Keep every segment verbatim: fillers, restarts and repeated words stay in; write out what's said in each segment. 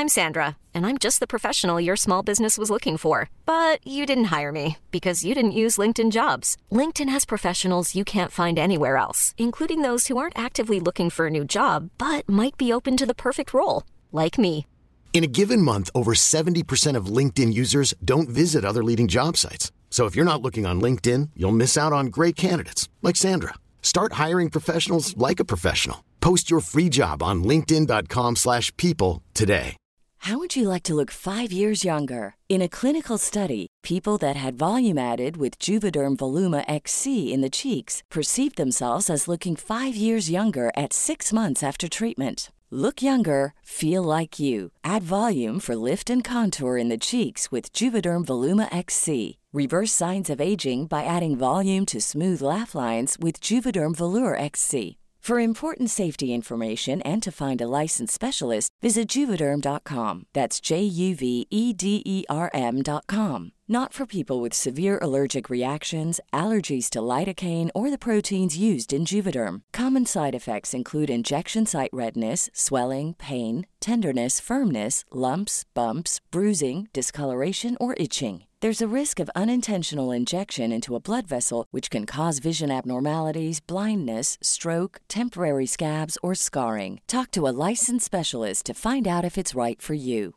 I'm Sandra, and I'm just the professional your small business was looking for. But you didn't hire me because you didn't use LinkedIn Jobs. LinkedIn has professionals you can't find anywhere else, including those who aren't actively looking for a new job, but might be open to the perfect role, like me. In a given month, over seventy percent of LinkedIn users don't visit other leading job sites. So if you're not looking on LinkedIn, you'll miss out on great candidates like Sandra. Start hiring professionals like a professional. Post your free job on linkedin dot com slash people today. How would you like to look five years younger? In a clinical study, people that had volume added with Juvederm Voluma X C in the cheeks perceived themselves as looking five years younger at six months after treatment. Look younger, feel like you. Add volume for lift and contour in the cheeks with Juvederm Voluma X C. Reverse signs of aging by adding volume to smooth laugh lines with Juvederm Volure X C. For important safety information and to find a licensed specialist, visit Juvederm dot com. That's J U V E D E R M dot com. Not for people with severe allergic reactions, allergies to lidocaine, or the proteins used in Juvederm. Common side effects include injection site redness, swelling, pain, tenderness, firmness, lumps, bumps, bruising, discoloration, or itching. There's a risk of unintentional injection into a blood vessel, which can cause vision abnormalities, blindness, stroke, temporary scabs, or scarring. Talk to a licensed specialist to find out if it's right for you.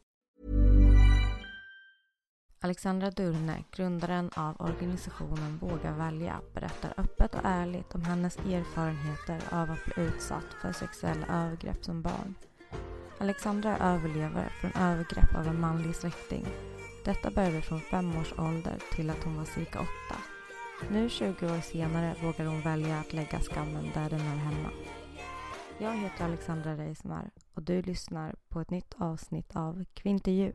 Alexandra Durne, grundaren av organisationen Våga välja, berättar öppet och ärligt om hennes erfarenheter av att bli utsatt för sexuella övergrepp som barn. Alexandra är överlevare från övergrepp av en manlig släkting. Detta började från fem års ålder till att hon var cirka åtta. Nu tjugo år senare vågar hon välja att lägga skammen där den är hemma. Jag heter Alexandra Reismar och du lyssnar på ett nytt avsnitt av Kvintervju.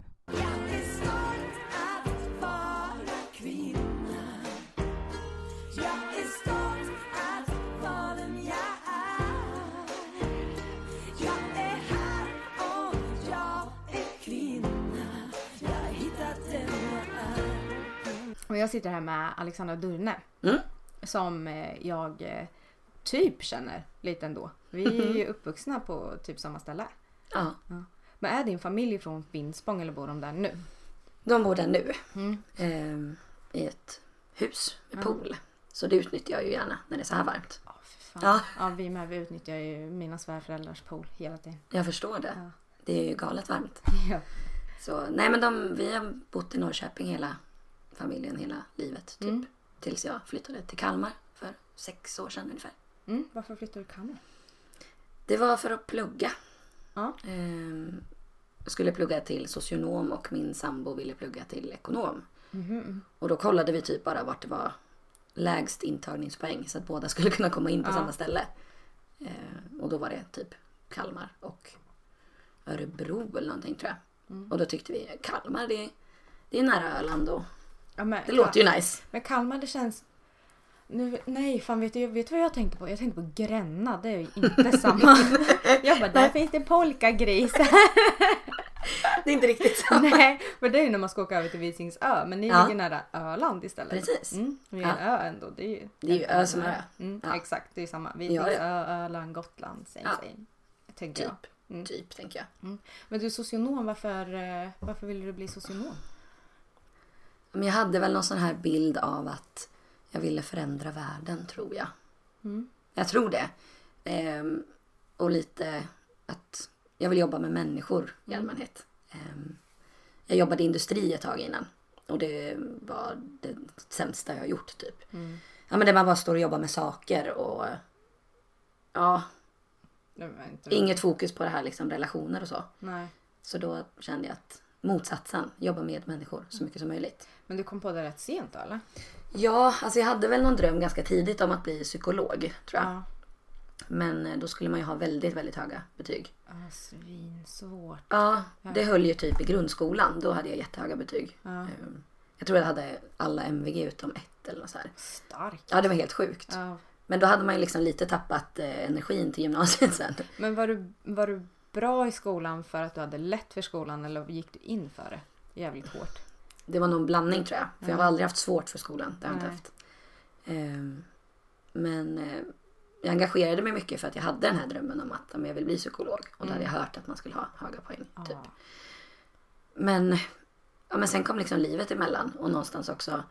Och jag sitter här med Alexandra Durne mm. som jag typ känner lite ändå. Vi är ju uppvuxna på typ samma ställe. Ja. Ja. Men är din familj från Finspång eller bor de där nu? De bor där nu. Mm. Eh, I ett hus med pool. Mm. Så det utnyttjar jag ju gärna när det är så här varmt. Oh, för fan. Ja. Ja, vi med. Vi utnyttjar ju mina svärföräldrars pool hela tiden. Jag förstår det. Ja. Det är ju galet varmt. Ja. Så, nej men de, vi har bott i Norrköping hela familjen, hela livet typ. Mm. Tills jag flyttade till Kalmar för sex år sedan ungefär. Mm. Varför flyttade du till Kalmar? Det var för att plugga. Ja. Ehm, jag skulle plugga till socionom och min sambo ville plugga till ekonom. Mm-hmm. Och då kollade vi typ bara vart det var lägst intagningspoäng så att båda skulle kunna komma in på ja. samma ställe. Ehm, och då var det typ Kalmar och Örebro eller någonting tror jag. Mm. Och då tyckte vi Kalmar, det, det är nära Öland och ja, men, det låter ju nice. Men Kalmar, det känns... Nu, nej, fan vet du, vet du vad jag tänker på? Jag tänker på Gränna, det är ju inte samma. Jag bara, där finns det polkagris. Det är inte riktigt samma. Nej, men det är ju när man ska åka över till Visingsö. Men ni ja. ligger nära Öland istället. Precis. Mm, det är en ja. ö ändå. Det är ju, det är ju ö som är ö. Mm, ja. Exakt, det är samma. Visingsö, ja, ja. Öland, Gotland, same, ja. same. Tänker typ, jag. Mm. typ tänker jag. Mm. Men du, socionom, varför, varför ville du bli socionom? Men jag hade väl någon sån här bild av att jag ville förändra världen, tror jag. Mm. Jag tror det. Ehm, och lite att jag vill jobba med människor i allmänhet. Ehm, jag jobbade i industri ett tag innan. Och det var det sämsta jag har gjort, typ. Mm. Ja, men där man bara står och jobbar med saker och... Ja... Inget fokus på det här, liksom, relationer och så. Nej. Så då kände jag att motsatsen, jobba med människor så mycket som möjligt. Men du kom på det rätt sent då, eller? Ja, alltså jag hade väl någon dröm ganska tidigt om att bli psykolog, tror jag. Ja. Men då skulle man ju ha väldigt, väldigt höga betyg. Ja, svinsvårt. Ja, det höll ju typ i grundskolan. Då hade jag jättehöga betyg. Ja. Jag tror jag hade alla M V G utom ett eller något så här. Starkt. Ja, det var helt sjukt. Ja. Men då hade man ju liksom lite tappat eh, energin till gymnasiet sen. Men var du, var du bra i skolan för att du hade lätt för skolan eller gick du in för det jävligt hårt? Det var nog en blandning, tror jag. För ja. jag har aldrig haft svårt för skolan. Det har jag Nej. inte haft. Eh, men eh, jag engagerade mig mycket för att jag hade den här drömmen om att om jag vill bli psykolog. Och då mm. hade jag hört att man skulle ha höga poäng. Ah. Typ. men, ja, men sen kom liksom livet emellan. Och någonstans också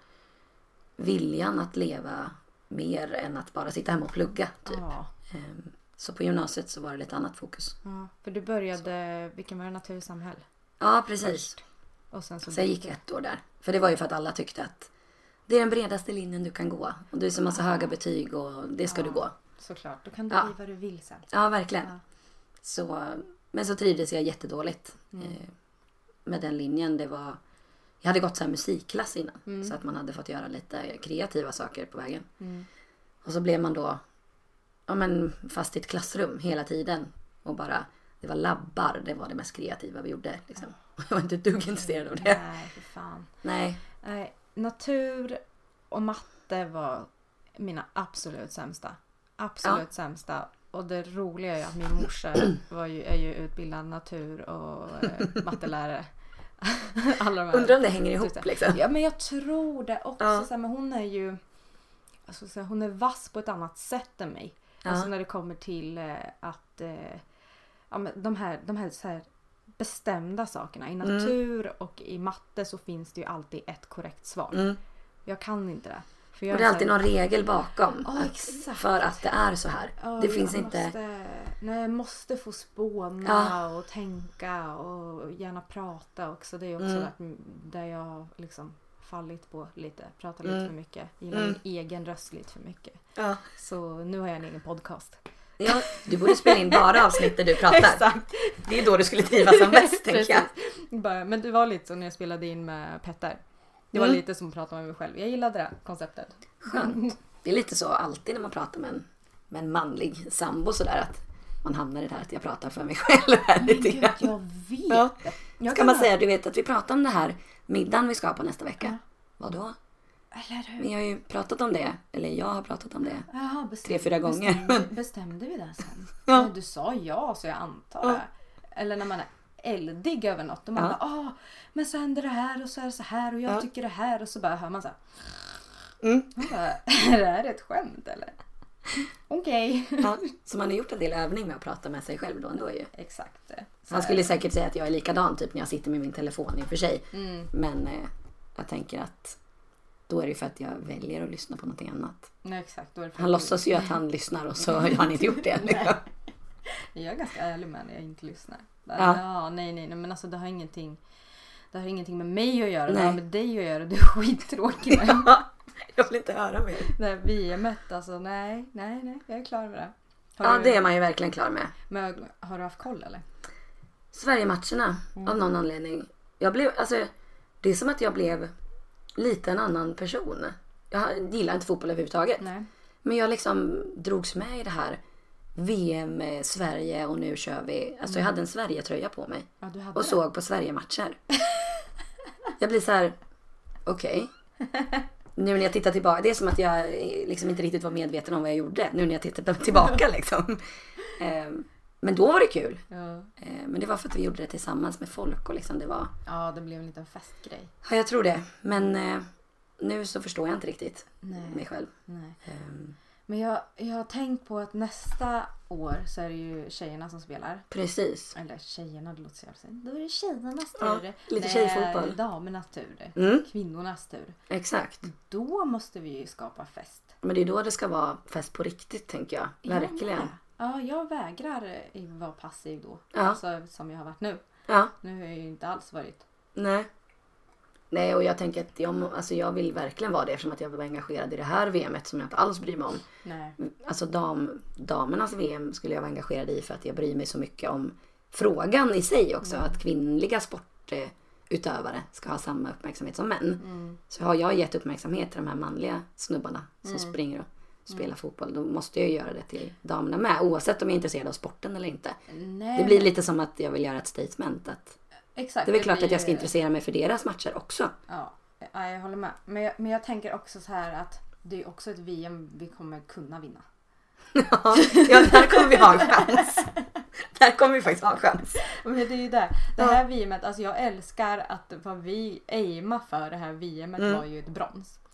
viljan att leva mer än att bara sitta hemma och plugga. Typ. Ja. Um, så på gymnasiet så var det lite annat fokus. Ja, för du började, vilken var det, natursamhälle? Ja, precis. Och sen så, så jag gick ett år där. För det var ju för att alla tyckte att det är den bredaste linjen du kan gå. Och du är så massa höga betyg och det ska ja, du gå. Såklart, då kan du ja. bli vad du vill sen. Ja, verkligen. Ja. Så, men så trivdes jag jättedåligt Mm. eh, med den linjen. Det var, jag hade gått så här musikklass innan. Mm. Så att man hade fått göra lite kreativa saker på vägen. Mm. Och så blev man då ja, men fast i ett klassrum hela tiden. Och bara, det var labbar, det var det mest kreativa vi gjorde. Liksom. Jag var inte ett dugg intresserad av det. Nej, för fan. Nej. Nej, natur och matte var mina absolut sämsta. Absolut Ja. sämsta. Och det roliga är att min morsa var ju, är ju utbildad natur- och eh, mattelärare. Alla de här. Undrar om det hänger ihop liksom. Ja, men jag tror det också. Ja. Så här, men hon är ju alltså, så här, hon är vass på ett annat sätt än mig. Ja. Alltså när det kommer till eh, att eh, ja, men de här, de här, så här bestämda sakerna. I natur mm. och i matte så finns det ju alltid ett korrekt svar. Mm. Jag kan inte det. För jag och det är så alltid här, någon regel bakom. Ja, att, exakt. för att det är så här. Ja, det finns jag inte... Måste, nej, jag måste få spåna Ja. och tänka och gärna prata också. Det är också Mm. att, där jag har liksom fallit på lite. Pratar lite Mm. för mycket. Gillar Mm. min egen röst lite för mycket. Ja. Så nu har jag en egen podcast. Ja, du borde spela in bara avsnitt där du pratar. Exakt. Det är då du skulle trivas som bäst, tänker jag. Bara, men det var lite så när jag spelade in med Petter. Det var Mm. lite som att prata med mig själv. Jag gillade det konceptet. Skönt. Det är lite så alltid när man pratar med en, med en manlig sambo sådär att man hamnar i det här att jag pratar för mig själv här lite Gud, grann. jag vet. Ja. Jag Ska kan man ha- säga, du vet att vi pratar om det här middagen vi ska på nästa vecka. Ja. Vadå? Eller hur? Vi har ju pratat om det. Eller jag har pratat om det. Jaha, bestäm- Tre, fyra gånger. Bestämde, bestämde vi det sen? Ja. Men du sa ja, så jag antar Ja. det. Eller när man är eldig över något. Och man Ja. bara, ah, men så händer det här och så är det så här. Och jag Ja. tycker det här. Och så bara hör man så här. Mm. Man bara, är det här ett skämt eller? Okej. Ja, så man har gjort en del övning med att prata med sig själv då ändå ju. Exakt. Så Man är skulle det. säkert säga att jag är likadan typ när jag sitter med min telefon i och för sig. Mm. Men eh, jag tänker att då är det för att jag väljer att lyssna på någonting annat. Nej, exakt. Då är det för Han låtsas ju att han lyssnar och så har han inte gjort det. Liksom. Jag är ganska ärlig med när jag inte lyssnar. Bara, Ja. ja, nej, nej, nej, men alltså det har ingenting det har ingenting med mig att göra. Det Nej. har med dig att göra. Du är skittråkig med. Ja, jag vill inte höra mer. Det här V M-et, alltså nej, nej, nej, jag är klar med det. Har Ja, du, det är man ju verkligen klar med. Men har du haft koll eller? Sverige-matcherna av någon anledning. Jag blev, alltså, det är som att jag blev lite en annan person. Jag gillar inte fotboll överhuvudtaget. Nej. Men jag liksom drogs med i det här V M, eh, Sverige och nu kör vi. Alltså jag hade en Sverige-tröja på mig. Ja, du hade Och det. såg på Sverige-matcher. Jag blir så här, okej. Nu när jag tittar tillbaka, det är som att jag eh, liksom inte riktigt var medveten om vad jag gjorde. Nu när jag tittar tillbaka liksom. Ehm, Men då var det kul. Ja. Eh, Men det var för att vi gjorde det tillsammans med folk och liksom det var... Ja, det blev en liten festgrej. Ja, jag tror det. Men eh, nu så förstår jag inte riktigt Nej. mig själv. Nej. Ehm, Men jag, jag har tänkt på att nästa år så är det ju tjejerna som spelar. Precis. Eller tjejerna, det låter så jävla. Då är det tjejernas Ja, tur. lite Nej, tjejfotboll. damernas tur. Mm. Kvinnornas tur. Exakt. Då måste vi ju skapa fest. Men det är då det ska vara fest på riktigt, tänker jag. Verkligen. Jag med. Ja, jag vägrar eh, vara passiv då. Ja. Alltså, som jag har varit nu. Ja, Nu har jag ju inte alls varit. nej. Nej, och jag tänker att jag, må- alltså jag vill verkligen vara det eftersom att jag var engagerad i det här V M:et som jag inte alls bryr mig om. Nej. Alltså dam, damernas V M skulle jag vara engagerad i för att jag bryr mig så mycket om frågan i sig också. Mm. Att kvinnliga sportutövare ska ha samma uppmärksamhet som män. Mm. Så har jag gett uppmärksamhet till de här manliga snubbarna som Mm. springer och spelar fotboll. Då måste jag göra det till damerna med. Oavsett om jag är intresserad av sporten eller inte. Nej, Det blir men- lite som att jag vill göra ett statement. Att Exakt. det är väl klart blir att jag ska ju- intressera mig för deras matcher också. Ja, ja, jag håller med. Men jag, men jag tänker också så här att det är också ett V M vi kommer kunna vinna. Ja, ja, där kommer vi ha en chans. Där kommer vi faktiskt ha en chans. Men det är ju det. Det Ja. här V M:et, alltså jag älskar att vad vi aimar för det här V M:et Mm. var ju ett brons.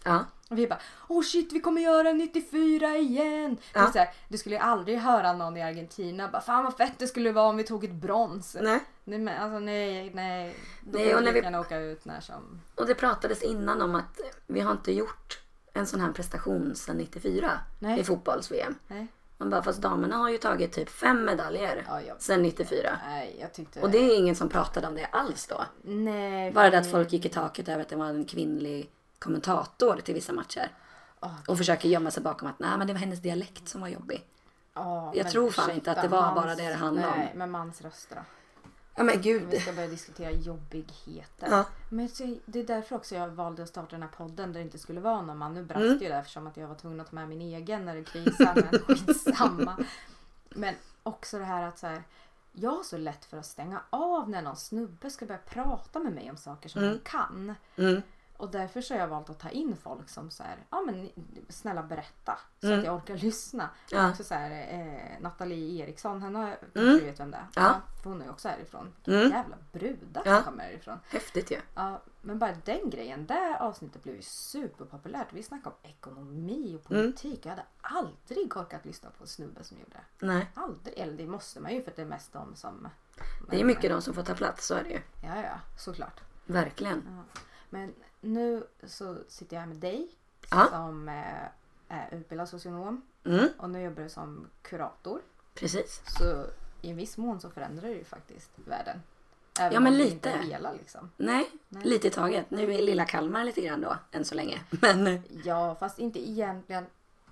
Ja. Och vi bara, åh oh shit, vi kommer göra nittiofyra igen. Ja. Det, är så här, du skulle ju aldrig höra någon i Argentina bara, fan vad fett det skulle vara om vi tog ett brons. Nej. Nej, men, alltså, nej, nej. Då Nej, och kan när vi vi... kan åka ut när som... Och det pratades innan om att vi har inte gjort en sån här prestation sedan nittiofyra Nej. i fotbolls-V M. Nej. Man bara, fast damerna har ju tagit typ fem medaljer Ja, jag... sedan nittiofyra. Nej, jag tyckte... Och det är ingen som pratade om det alls då. Nej. Bara det att folk gick i taket över att det var en kvinnlig kommentator till vissa matcher. Oh, och försöker gömma sig bakom att nej, men det var hennes dialekt som var jobbig. oh, Jag tror fan inte att det var mans, bara det det handlade om. Nej, men mansröster då. Ja men gud. Vi ska börja diskutera jobbigheter. Ja. Men det är därför också jag valde att starta den här podden där det inte skulle vara någon man. Nu brast Mm. ju det eftersom att jag var tvungen att ta med min egen när det krisade. Men skitsamma. Men också det här att så här, jag har så lätt för att stänga av när någon snubbe ska börja prata med mig om saker som Mm. han kan. Mm. Och därför så har jag valt att ta in folk som så här, ja men snälla berätta så Mm. att jag orkar lyssna. Ja. Också så här, eh, Nathalie Eriksson, henne har, Mm. du vet vem det är. Ja. För hon är ju också härifrån. Mm. Jävla brudar Ja. som kommer härifrån. Häftigt ju. Ja, men bara den grejen, det avsnittet blev ju superpopulärt. Vi snackade om ekonomi och politik. Jag hade aldrig orkat lyssna på en snubbe som gjorde det. Nej. Aldrig, eller det måste man ju för att det är mest de som... Det är mycket de som får ta plats, så är det ju. Ja, ja, såklart. Verkligen. Ja. Men nu så sitter jag här med dig Ja. som eh, är utbildad socionom Mm. och nu jobbar du som kurator. Precis. Så i en viss mån så förändrar det ju faktiskt världen. Även Ja, men om det lite. inte är hela liksom. Nej, Nej. lite i taget. Nu är lilla Kalmar lite grann då, än så länge. Men eh, Ja, fast inte egentligen.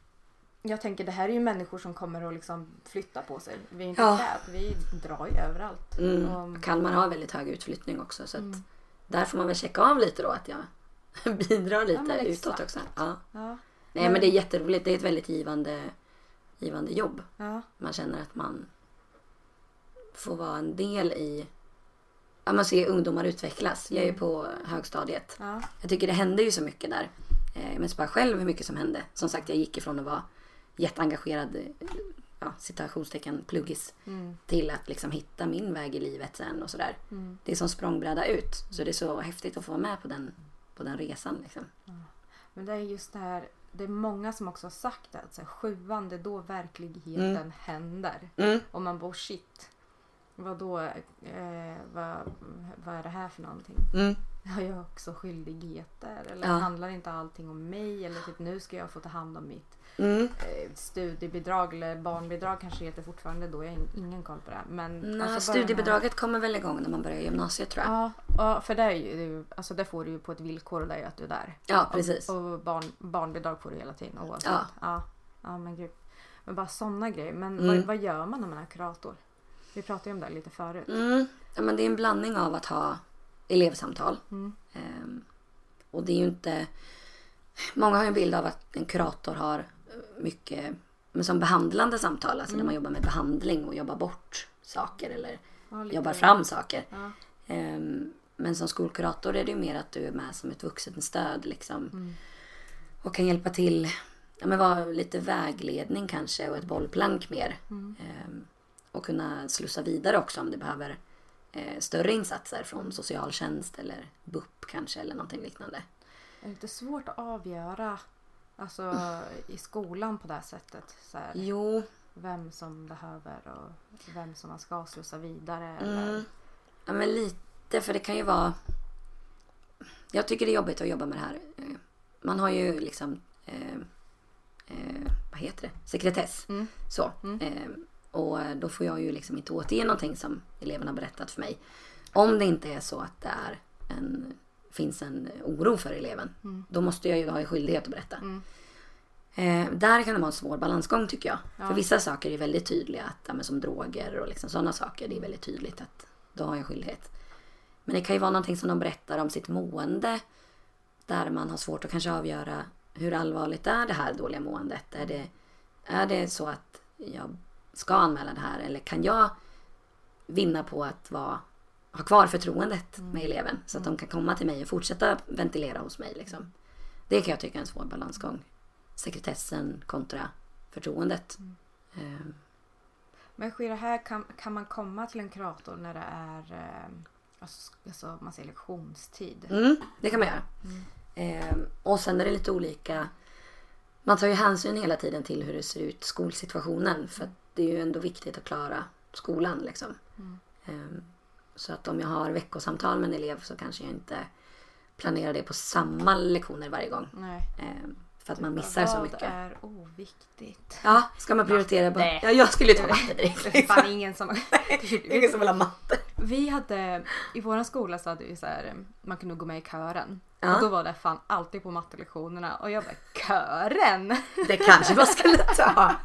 Jag tänker det här är ju människor som kommer att liksom flytta på sig. Vi är inte Ja. där. Vi drar ju överallt. mm, Och, Kalmar har väldigt hög utflyttning också. Så att Mm. där får man väl checka av lite då att jag bidrar lite men utåt exakt. också. Ja. ja, Nej, men det är jätteroligt. Det är ett väldigt givande, givande jobb. ja, Man känner att man får vara en del i... Ja, man ser ungdomar utvecklas. Jag är ju på högstadiet. ja, Jag tycker det hände ju så mycket där. Eh, men bara själv hur mycket som hände. Som sagt, jag gick ifrån att vara jätteengagerad, eh, ja, citationstecken, pluggis, mm, till att liksom hitta min väg i livet sen och sådär. mm. Det är som språngbräda ut. Så det är så häftigt att få vara med på den, på den resan liksom. Men det är just det här. Det är många som också har sagt att så här, sjuan, det är då verkligheten Mm. händer. Mm. Och man bara shit. Vad då? Eh, vad, vad är det här för någonting? Mm. Har jag också skyldigheter? Eller Ja. handlar inte allting om mig? Eller typ nu ska jag få ta hand om mitt Mm. eh, studiebidrag eller barnbidrag kanske heter fortfarande då. Jag har ingen koll på det. Men Nå, alltså bara den här- studiebidraget kommer väl igång när man börjar gymnasiet, tror jag. Ja, ja, för det är ju, alltså det får du ju på ett villkor och det är ju att du är där. Ja, precis. Och, och barn, barnbidrag får du hela tiden oavsett. Ja. Ja, ja men gud. Men bara sådana grejer. Men Mm. vad, vad gör man när man är kurator? Vi pratade ju om det lite förut. Mm. Ja, men det är en blandning av att ha elevsamtal. Mm. Ehm, och det är ju inte... Många har ju en bild av att en kurator har mycket... Men som behandlande samtal, alltså när man jobbar med behandling och jobbar bort saker eller Ja, lite- jobbar fram saker. Ja. Ehm, men som skolkurator är det ju mer att du är med som ett vuxenstöd liksom. Mm. Och kan hjälpa till, ja, men vara lite vägledning kanske och ett bollplank mer. Mm. Ehm, och kunna slussa vidare också om det behöver eh, större insatser från socialtjänst eller B U P kanske eller någonting liknande. Det är lite svårt att avgöra alltså, i skolan på det här sättet. Så här, Jo, vem som behöver och vem som man ska slussa vidare. Eller... mm, ja, men lite, för det kan ju vara... Jag tycker det är jobbigt att jobba med det här. Eh, Man har ju liksom... Eh, eh, vad heter det? Sekretess. Mm. Så. Mm. Eh, och då får jag ju liksom inte återge någonting som eleverna har berättat för mig. Om det inte är så att det är en, finns en oro för eleven. Mm. Då måste jag ju ha en skyldighet att berätta. Mm. Eh, där kan det vara en svår balansgång tycker jag. Ja. För vissa saker är väldigt tydliga. Att, ja, men som droger och liksom sådana saker. Det är väldigt tydligt att då har jag en skyldighet. Men det kan ju vara någonting som de berättar om sitt mående. Där man har svårt att kanske avgöra hur allvarligt är det här dåliga måendet. Är det, är det så att jag ska anmäla det här? Eller kan jag vinna på att vara, ha kvar förtroendet Mm. med eleven? Så att de kan komma till mig och fortsätta ventilera hos mig. Liksom. Det kan jag tycka är en svår balansgång. Sekretessen kontra förtroendet. Mm. Ehm, Men sker det här, kan, kan man komma till en kurator när det är eh, alltså, alltså man säger lektionstid? Mm, det kan man göra. Mm. Eh, och sen är det lite olika. Man tar ju hänsyn hela tiden till hur det ser ut skolsituationen. För att det är ju ändå viktigt att klara skolan liksom. Mm. Eh, så att om jag har veckosamtal med en elev så kanske jag inte planerar det på samma lektioner varje gång. Nej. Eh, för att man missar så mycket. Vad är oviktigt? Ja, ska man prioritera bara? Ja, jag skulle ju ta matte direkt. Det är fan ingen som... ingen som vill ha matte. Vi hade, i våran skola så hade vi så här, man kunde gå med i kören. Ja. Och då var det fan alltid på mattelektionerna. Och jag bara, kören? Det kanske man skulle ta.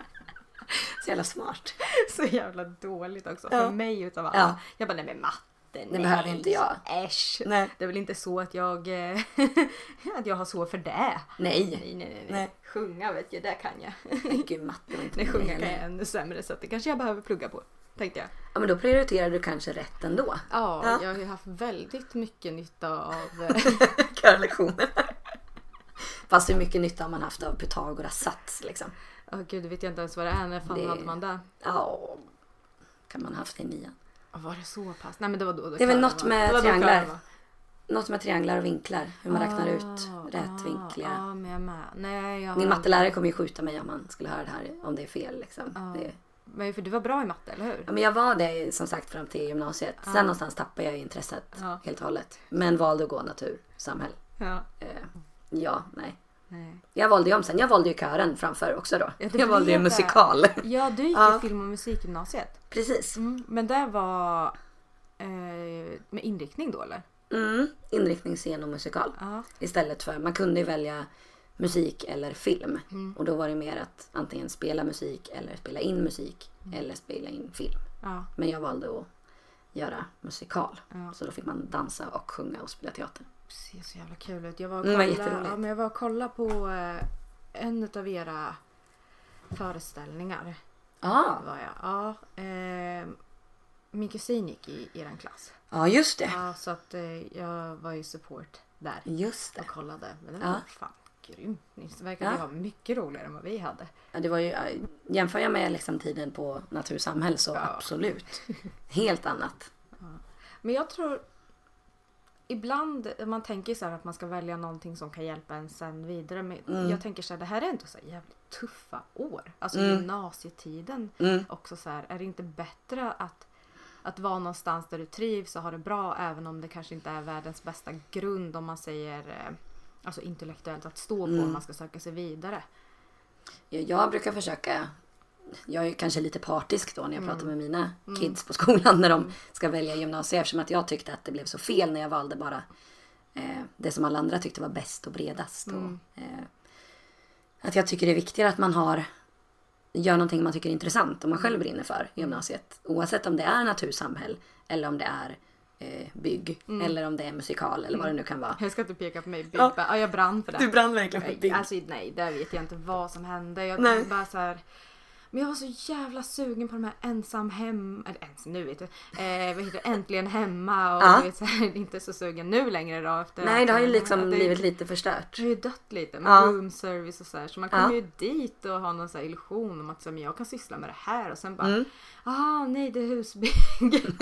Så jävla smart. Så jävla dåligt också. Ja. För mig utav alla. Ja. Jag bara, nej men matte. Nej, det behöver inte jag. Äsch. Nej. Det är väl inte så att jag att jag har så för det. Nej. Nej, nej, nej. Nej. Sjunga vet jag, det kan jag. Gud, matte inte. Nej, sjunga kan jag ännu sämre. Så att det kanske jag behöver plugga på, tänkte jag. Ja, men då prioriterar du kanske rätt ändå. Ja, Ja. jag har ju haft väldigt mycket nytta av... körlektioner. Fast hur mycket nytta har man haft av Pythagoras sats liksom? Åh oh, gud, det vet jag inte ens vad det är. När fan Det- hade man det? Ja, kan man ha haft i nian. Var det så pass? Nej men det var då. då Det är väl kören något var- med det var då trianglar. kören var. Något med trianglar och vinklar. Hur man räknar ut Ah, rätvinkliga. Ja, ah, men jag med. Nej, jag Min har- mattelärare kommer ju skjuta mig om man skulle höra det här. Om det är fel liksom. Ja. Det, Men för du var bra i matte, eller hur? ja, men jag var det som sagt fram till gymnasiet. Sen Ja. någonstans tappade jag intresset Ja. helt och hållet. Men valde att gå natur, samhälle. Ja. Eh, ja, nej. Nej. Jag valde ju om sen. Jag valde ju kören framför också då. Ja, det jag valde ju blev det. musikal. Ja, du gick Ja. i film- och musikgymnasiet. Precis. Mm, men det var eh, med inriktning då, eller? Mm, inriktning scen och musikal. Ja. Istället för, man kunde ju välja musik eller film. Mm. Och då var det mer att antingen spela musik eller spela in musik. Mm. Eller spela in film. Ja. Men jag valde att göra musikal. Ja. Så då fick man dansa och sjunga och spela teater. Det ser så jävla kul ut. Jag var och Mm, det var kolla, jätteroligt. ja, men jag var och kolla på eh, en av era föreställningar. Ja, Var jag. Ja, eh, min kusin gick i er klass. ja just det. Ja, så att eh, jag var ju support där Just det. och kollade. Men det Ja. var fan grymt. Det verkade Ja. vara mycket roligare än vad vi hade. Ja, det var ju, jämför jag med liksom tiden på natursamhälle så Ja. absolut. Helt annat. Men jag tror ibland man tänker så här att man ska välja någonting som kan hjälpa en sen vidare. Men Mm. jag tänker så här, det här är ändå så här jävligt tuffa år. Alltså Mm. gymnasietiden Mm. också så här. Är det inte bättre att, att vara någonstans där du trivs och har det bra även om det kanske inte är världens bästa grund om man säger eh, alltså intellektuellt att stå på Mm. om man ska söka sig vidare. Jag, jag brukar försöka, jag är ju kanske lite partisk då när jag Mm. pratar med mina kids på skolan när de ska välja gymnasiet. Eftersom att jag tyckte att det blev så fel när jag valde bara eh, det som alla andra tyckte var bäst och bredast. Mm. Och, eh, att jag tycker det är viktigare att man har gör någonting man tycker är intressant och man själv brinner för i gymnasiet. Oavsett om det är natursamhäll eller om det är eh, bygg eller om det är musikal eller vad det nu kan vara. Jag ska inte peka på mig. Ja. Ja. Ja, jag brann för det. Du brann verkligen för Nej, bygg. alltså nej, där vet jag inte vad som hände. Jag Nej. bara så här, men jag var så jävla sugen på de här ensam hem eller ens nu vet du. Eh, vad heter det? Äntligen hemma och Ja. du vet så här, inte så sugen nu längre då efter. Nej, det har ju att- liksom att det- blivit lite förstört. Det har ju dött lite med Ja. room service och så här. Så man kommer Ja. ju dit och har någon så här illusion om att så, men jag kan syssla med det här och sen bara, Mm. ah nej det är husbygg.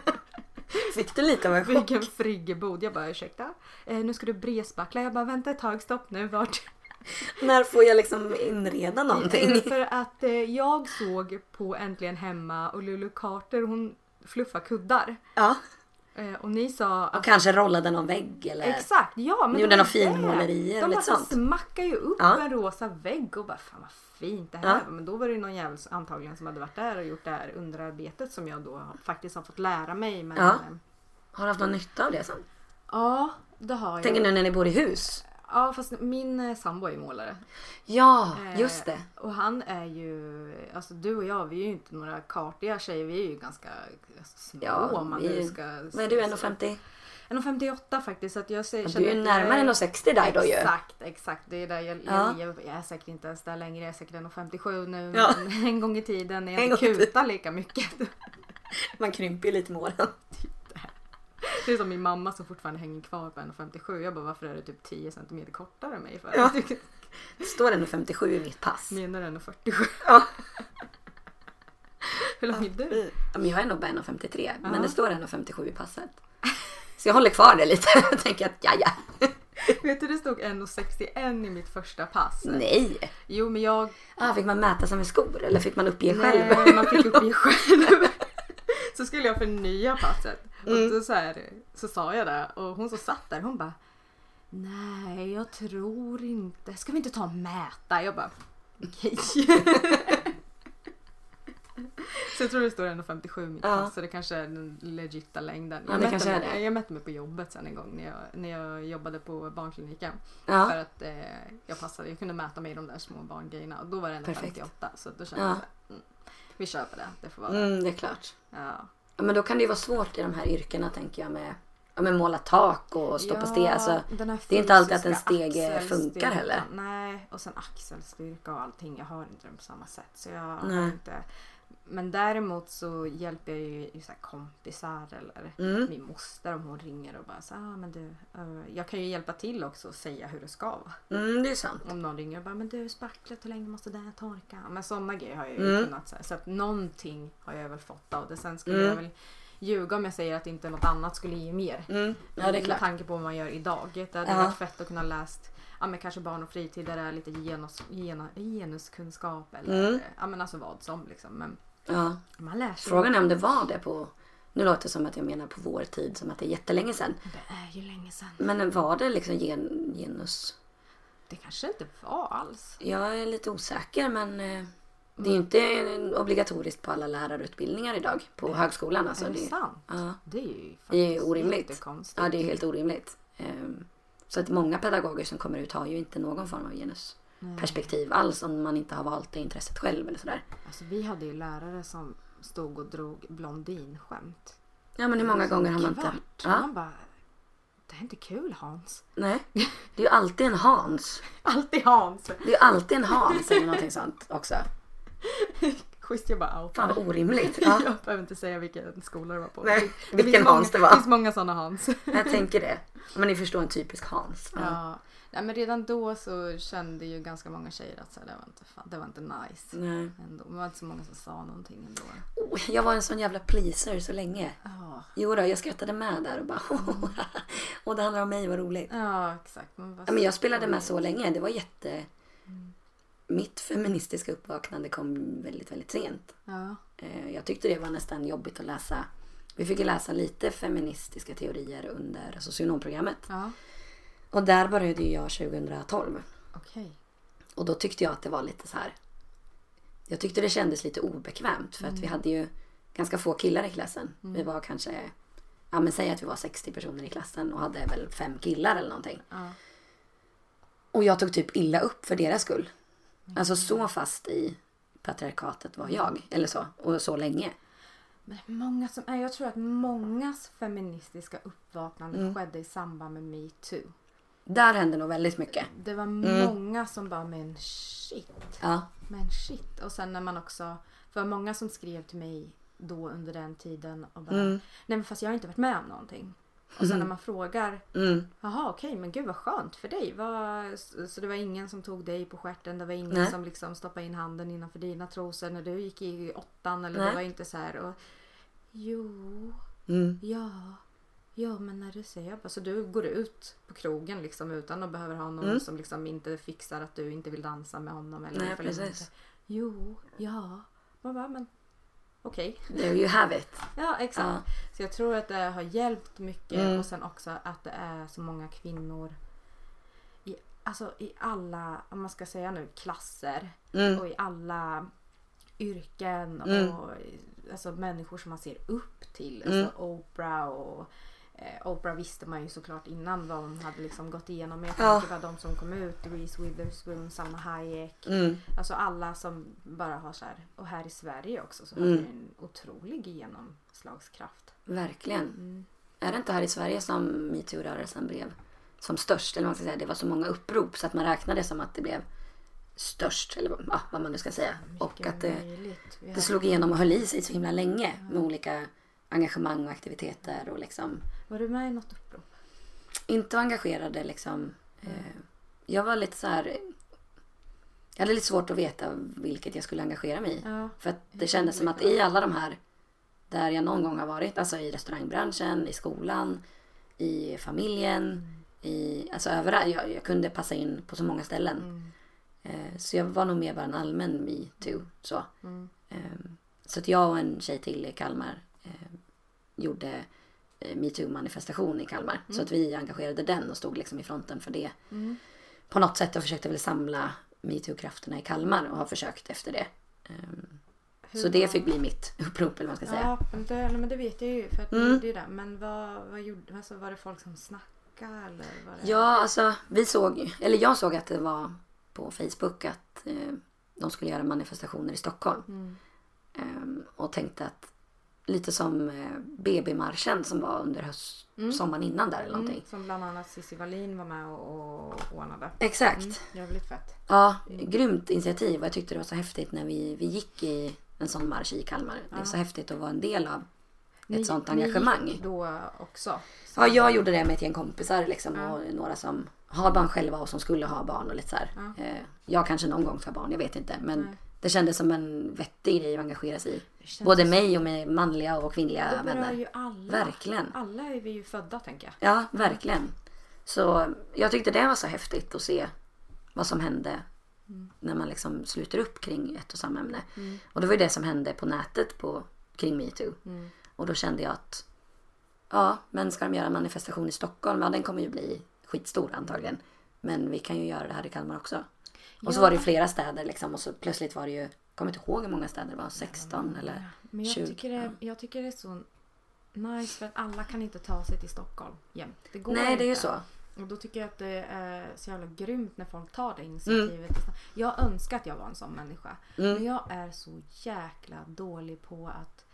Fick du lite av en chock? Vilken friggebod. Jag bara ursäkta. Eh, nu ska du bresbackla. Jag bara vänta ett tag, stopp nu. Vart? När får jag liksom inreda någonting? För att eh, jag såg på Äntligen hemma och Lulu Carter hon fluffar kuddar. Ja. Eh, och ni sa Och att... kanske rollade någon vägg eller... Exakt, ja. Men Gjorde det var någon finmålerier det. och De lite bara sånt. smackade ju upp Ja. en rosa vägg och bara fan vad fint det här. Ja. Men då var det ju någon jävel antagligen som hade varit där och gjort det här underarbetet som jag då har- faktiskt har fått lära mig. Men, Ja. eh, Har du haft någon nytta av det sen? ja, det har jag. Tänker nu när ni bor i hus? Ja, fast min eh, sambo är ju målare. Ja, Eh, just det. Och han är ju, alltså du och jag, vi är ju inte några kartiga tjejer, vi är ju ganska små Ja, om man vi- nu ska... Vad är du, en femtio? en femtioåtta faktiskt, så att jag säger... Ja, du är ju närmare en sextio där då ju. Exakt, exakt. Det är där jag, Ja. jag, jag är säkert inte ens där längre, jag är säkert en femtiosju nu, Ja. men en gång i tiden när jag En inte gång i kutar lika mycket. Man krymper ju lite med åren. Det är som min mamma som fortfarande hänger kvar på en femtiosju. Jag bara, varför är du typ tio centimeter kortare än mig? För? Ja. Det står en femtiosju i mitt pass. Menar en fyrtiosju. Ja. Hur lång är du? Ja, men jag är nog bara en femtiotre. Ja. Men det står en femtiosju i passet. Så jag håller kvar det lite. Jag tänker att ja, ja. Vet du, det stod en sextioen i mitt första pass. Nej. Jo, men jag... Ah, fick man mäta sig med skor? Eller fick man uppge Nej, själv? Nej, man fick uppge själv. Så skulle jag förnya passet. Mm. Och då så, här, så sa jag det. Och hon som satt där, hon bara... Nej, jag tror inte. Ska vi inte ta och mäta? Jag bara... Okej. Så jag tror det står en femtiosju i mitt Ja. pass. Så det kanske är den legita längden. Ja, Jag, det mätte kanske är mig, det. jag mätte mig på jobbet sen en gång. När jag, när jag jobbade på barnkliniken. Ja. För att eh, jag passade. Jag kunde mäta mig i de där små barngrejerna. Och då var det en Perfekt. femtioåtta. Så då kände Ja. jag så här, mm, vi köper det. Det får vara det. Mm, det är klart. Ja. Ja, men då kan det ju vara svårt i de här yrkena, tänker jag, med, ja, med måla tak och stå på steg. Alltså, den här det är inte alltid att en fysiska stege funkar axelstyrkan. heller. Nej, och sen axelstyrka och allting. Jag har inte det på samma sätt. Så jag Nej. har inte... Men däremot så hjälper jag ju, ju så här kompisar eller Mm. min moster om hon ringer och bara så ah, men du, uh, jag kan ju hjälpa till också och säga hur det ska vara. Mm, det är sant. Om någon ringer och bara, men du, spacklet, hur länge måste det här torka? Men sådana grejer har jag ju Mm. kunnat säga. Så att någonting har jag väl fått av det. Sen skulle Mm. jag väl ljuga om jag säger att inte något annat skulle ge mer. Mm. Ja, det är Med klart. tanke på vad man gör idag. Det hade Ja. varit fett att kunna läst ja, men kanske barn och fritid där det är lite genus, genu, genuskunskap eller Mm. ja, men alltså vad som liksom. Men Ja. man lär sig. Frågan är om det var det på... Nu låter det som att jag menar på vår tid, som att det är jättelänge sedan. Det är ju länge sedan. Men var det liksom gen, genus? Det kanske inte var alls. Jag är lite osäker, men eh, det är ju inte obligatoriskt på alla lärarutbildningar idag på högskolan. Alltså, är det, det, sant? ja. Det är ju faktiskt Det är orimligt. jättekonstigt. Ja, det är helt orimligt. Ehm, Så att många pedagoger som kommer ut har ju inte någon form av genusperspektiv alls, om man inte har valt det intresset själv eller sådär. Alltså vi hade ju lärare som stod och drog blondinskämt. Ja, men hur många gånger har man inte... Kvart. Ja, Man bara, det är inte kul Hans. nej. Det är ju alltid en Hans. Alltid Hans. Det är ju alltid en Hans eller någonting sånt också. Schysst, jag bara out. Fan vad orimligt. Ja. Jag behöver inte säga vilken skola det var på. Nej, Det vilken finns Hans många, det var. Det finns många sådana Hans. Jag tänker det. Men ni förstår en typisk Hans. Ja. Ja. Nej, men redan då så kände ju ganska många tjejer att så här, det, var inte, fan, det var inte nice. Nej. Ändå. Det var inte så många som sa någonting ändå. Oh, jag var en sån jävla pleaser så länge. Ja, Jo då, jag skrattade med där och bara och det handlar om mig, vad roligt. ja exakt. Man bara, Ja, men jag spelade med så länge. Det var jätte... Mitt feministiska uppvaknande kom väldigt, väldigt sent. Ja. Eh, Jag tyckte det var nästan jobbigt att läsa. Vi fick ju läsa lite feministiska teorier under socionomprogrammet. Ja, Och där började ju jag tjugohundratolv. okej. Och då tyckte jag att det var lite så här... Jag tyckte det kändes lite obekvämt. För att vi hade ju ganska få killar i klassen. Vi var kanske... Ja, men säg att vi var sextio personer i klassen och hade väl fem killar eller någonting. Ja. Och jag tog typ illa upp för deras skull. Alltså så fast i patriarkatet var jag. Eller så. Och så länge. Men många som, nej, jag tror att mångas feministiska uppvaknande Mm. skedde i samband med Me Too. Där hände nog väldigt mycket. Det var många som bara, men shit. Ja. Men shit. Och sen när man också, för det var många som skrev till mig då under den tiden och bara, nej men fast jag har inte varit med om någonting. Och sen när man frågar, Mm. jaha okej, men gud vad skönt för dig. Vad, så det var ingen som tog dig på stjärten, det var ingen Nej. som liksom stoppade in handen innanför dina trosor när du gick i åttan, eller Nej. det var inte så här. Och, jo, Mm. ja, ja men när du säger, så du går ut på krogen liksom utan att behöva ha någon Mm. som liksom inte fixar att du inte vill dansa med honom. Eller Nej, eller precis. inte. Jo, ja, man bara, men okej. There you have it. Ja, exakt. Ja. Så jag tror att det har hjälpt mycket. Mm. Och sen också att det är så många kvinnor i, alltså i alla, om man ska säga nu, klasser. Mm. Och i alla yrken. Mm. Och alltså människor som man ser upp till. Mm. Alltså Oprah och eh, Oprah visste man ju såklart innan vad hon hade liksom gått igenom. Men jag Ja. tänker på de som kom ut. Reese Witherspoon, Salma Hayek. Mm. Alltså alla som bara har så här. Och här i Sverige också så Mm. har det en otrolig genomslagskraft. Verkligen. Mm. Är det inte här i Sverige som MeToo-rörelsen blev som störst? Eller man ska säga, det var så många upprop så att man räknade som att det blev störst. Eller ja, vad man nu ska säga. Och Mycket att det, möjligt. Vi har- det slog igenom och höll i sig så himla länge. Med olika engagemang och aktiviteter. Och liksom Var du med i något upprop? inte engagerade liksom. Eh, jag var lite så här... Jag hade lite svårt att veta vilket jag skulle engagera mig i. Ja. För att det kändes som att i alla de här där jag någon gång har varit, alltså i restaurangbranschen, i skolan, i familjen, i, alltså överallt. Jag, jag kunde passa in på så många ställen. Mm. Eh, så jag var nog mer bara en allmän me too. Så, Mm. eh, så att jag och en tjej till i Kalmar eh, gjorde eh, me too manifestation i Kalmar. Mm. Så att vi engagerade den och stod liksom i fronten för det. Mm. På något sätt och försökte väl samla me too-krafterna i Kalmar och har försökt efter det. Um, så det fick bli mitt upprop eller vad man ska säga. Ja, men det, men det vet jag ju för att Mm. det är det. Men vad, vad gjorde, alltså, var det folk som snackade eller var det... Ja, alltså vi såg, eller jag såg att det var på Facebook att eh, de skulle göra manifestationer i Stockholm. Mm. Um, och tänkte att lite som eh, B B-marschen som var under höst, Mm. sommaren innan där eller någonting. Mm, som bland annat Cissi Wallin var med och, och ordnade. Exakt. Mm, jävligt fett. Ja, grymt initiativ och jag tyckte det var så häftigt när vi, vi gick i en sån marsch i Kalmar. Det är Ja. så häftigt att vara en del av ett Ni- sånt ni engagemang. gick då också? Så- Ja, jag gjorde det med ett gäng kompisar liksom, Ja. och några som har barn själva och som skulle ha barn och lite så här. Ja. Eh, jag kanske någon gång ska ha barn, jag vet inte. Men Nej. det kändes som en vettig grej att engagera sig i. Det känns Både så- mig och med manliga och Det kvinnliga berör vänner. ju alla. Verkligen. Alla är vi ju födda, tänker jag. Ja, verkligen. Så jag tyckte det var så häftigt att se vad som hände Mm. när man liksom sluter upp kring ett och samma ämne. Mm. Och det var ju det som hände på nätet på, kring MeToo. Mm. Och då kände jag att ja, men ska de göra en manifestation i Stockholm? Ja, den kommer ju bli skitstor antagligen. Men vi kan ju göra det här i Kalmar också. Och så Ja. var det ju flera städer liksom. Och så plötsligt var det ju, jag kommer inte ihåg hur många städer det var. sexton eller Men jag tjugo. tycker, det, jag tycker det är så nice för att alla kan inte ta sig till Stockholm jämt. Det går Nej, det är ju inte. så. Och då tycker jag att det är så jävla grymt när folk tar det initiativet. Jag önskar att jag var en sån människa. Mm. Men jag är så jäkla dålig på att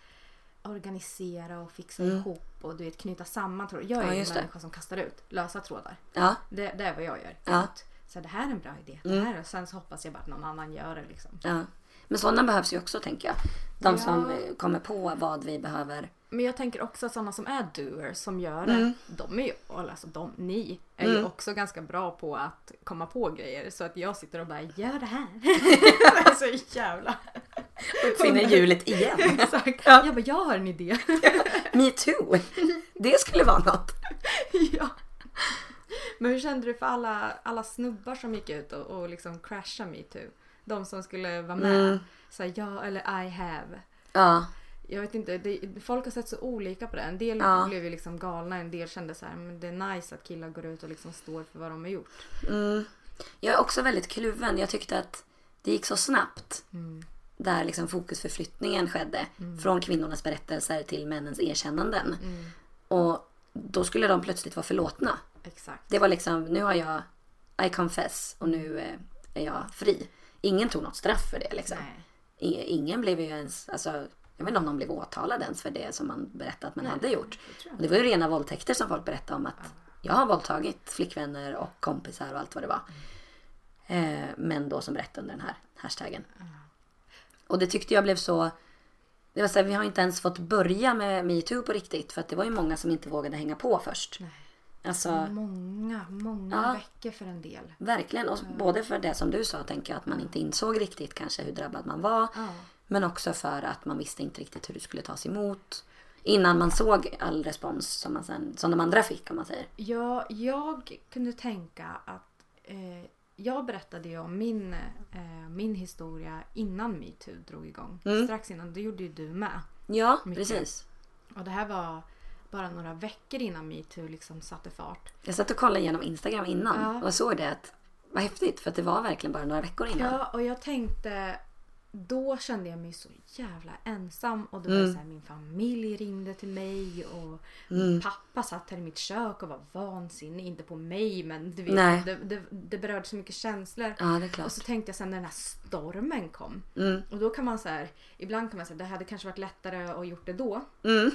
organisera och fixa Mm. ihop och du vet, knyta samman trådar. Jag är Ja, en just det. människa som kastar ut lösa trådar. Ja, Det, det är vad jag gör. Ja. Ut. Så det här är en bra idé. Det Mm. här, och sen så hoppas jag bara att någon annan gör det liksom. ja. Men sådana behövs ju också, tänker jag. De Ja. som eh, kommer på vad vi behöver. Men jag tänker också att sådana som är doers som gör det, Mm. de är ju, alltså de, ni är ju Mm. också ganska bra på att komma på grejer. Så att jag sitter och bara, gör det här. Det är så jävla... Uppfinner hjulet igen. Exakt. Ja. Jag bara, jag har en idé. Me too. Det skulle vara något. Ja. Men hur kände du för alla, alla snubbar som gick ut och, och liksom crashade MeToo? De som skulle vara med. Mm. Så här, ja eller I have. Ja, Jag vet inte, det, folk har sett så olika på det. En del Ja. blev ju liksom galna, en del kände så här, men det är nice att killar går ut och liksom står för vad de har gjort. mm. Jag är också väldigt kluven. Jag tyckte att det gick så snabbt. Mm. Där liksom fokusförflyttningen skedde. Från kvinnornas berättelser till männens erkännanden. Mm. Och då skulle de plötsligt vara förlåtna. Exakt. Det var liksom, nu har jag I confess och nu eh, är jag fri. Ingen tog något straff för det liksom. Nej. I- Ingen blev ju ens, alltså, jag vet inte om någon blev åtalad ens för det som man berättade att man Nej, hade gjort. det tror jag Och det var ju rena våldtäkter som folk berättade om att jag har våldtagit flickvänner och kompisar och allt vad det var. Eh, men då som berättade under den här hashtaggen. Och det tyckte jag blev så, det var så här, vi har inte ens fått börja med MeToo på riktigt. För att det var ju många som inte vågade hänga på först. Nej. Alltså, Många, många Ja. veckor för en del. verkligen. Och både för det som du sa, tänker jag, att man inte insåg riktigt kanske hur drabbad man var. Ja. Men också för att man visste inte riktigt hur det skulle tas emot. Innan man såg all respons som, man sen, som de andra fick, om man säger. Ja, jag kunde tänka att eh, jag berättade ju om min, eh, min historia innan MeToo drog igång. Mm. Strax innan, det gjorde ju du med. Ja, Mycket. precis. Och det här var bara några veckor innan MeToo liksom satte fart. Jag satt och kollade igenom Instagram innan. Ja. Och jag såg det att, vad häftigt. För att det var verkligen bara några veckor innan. Ja, och jag tänkte, då kände jag mig så jävla ensam. Och det var Mm. så här, min familj ringde till mig och Mm. min pappa satt här i mitt kök och var vansinnig. Inte på mig, men du vet, Nej. det, det, det berörde så mycket känslor. Ja, det är klart. Och så tänkte jag sen när den här stormen kom. Mm. Och då kan man så här, ibland kan man säga det hade kanske varit lättare att gjort det då. Mm.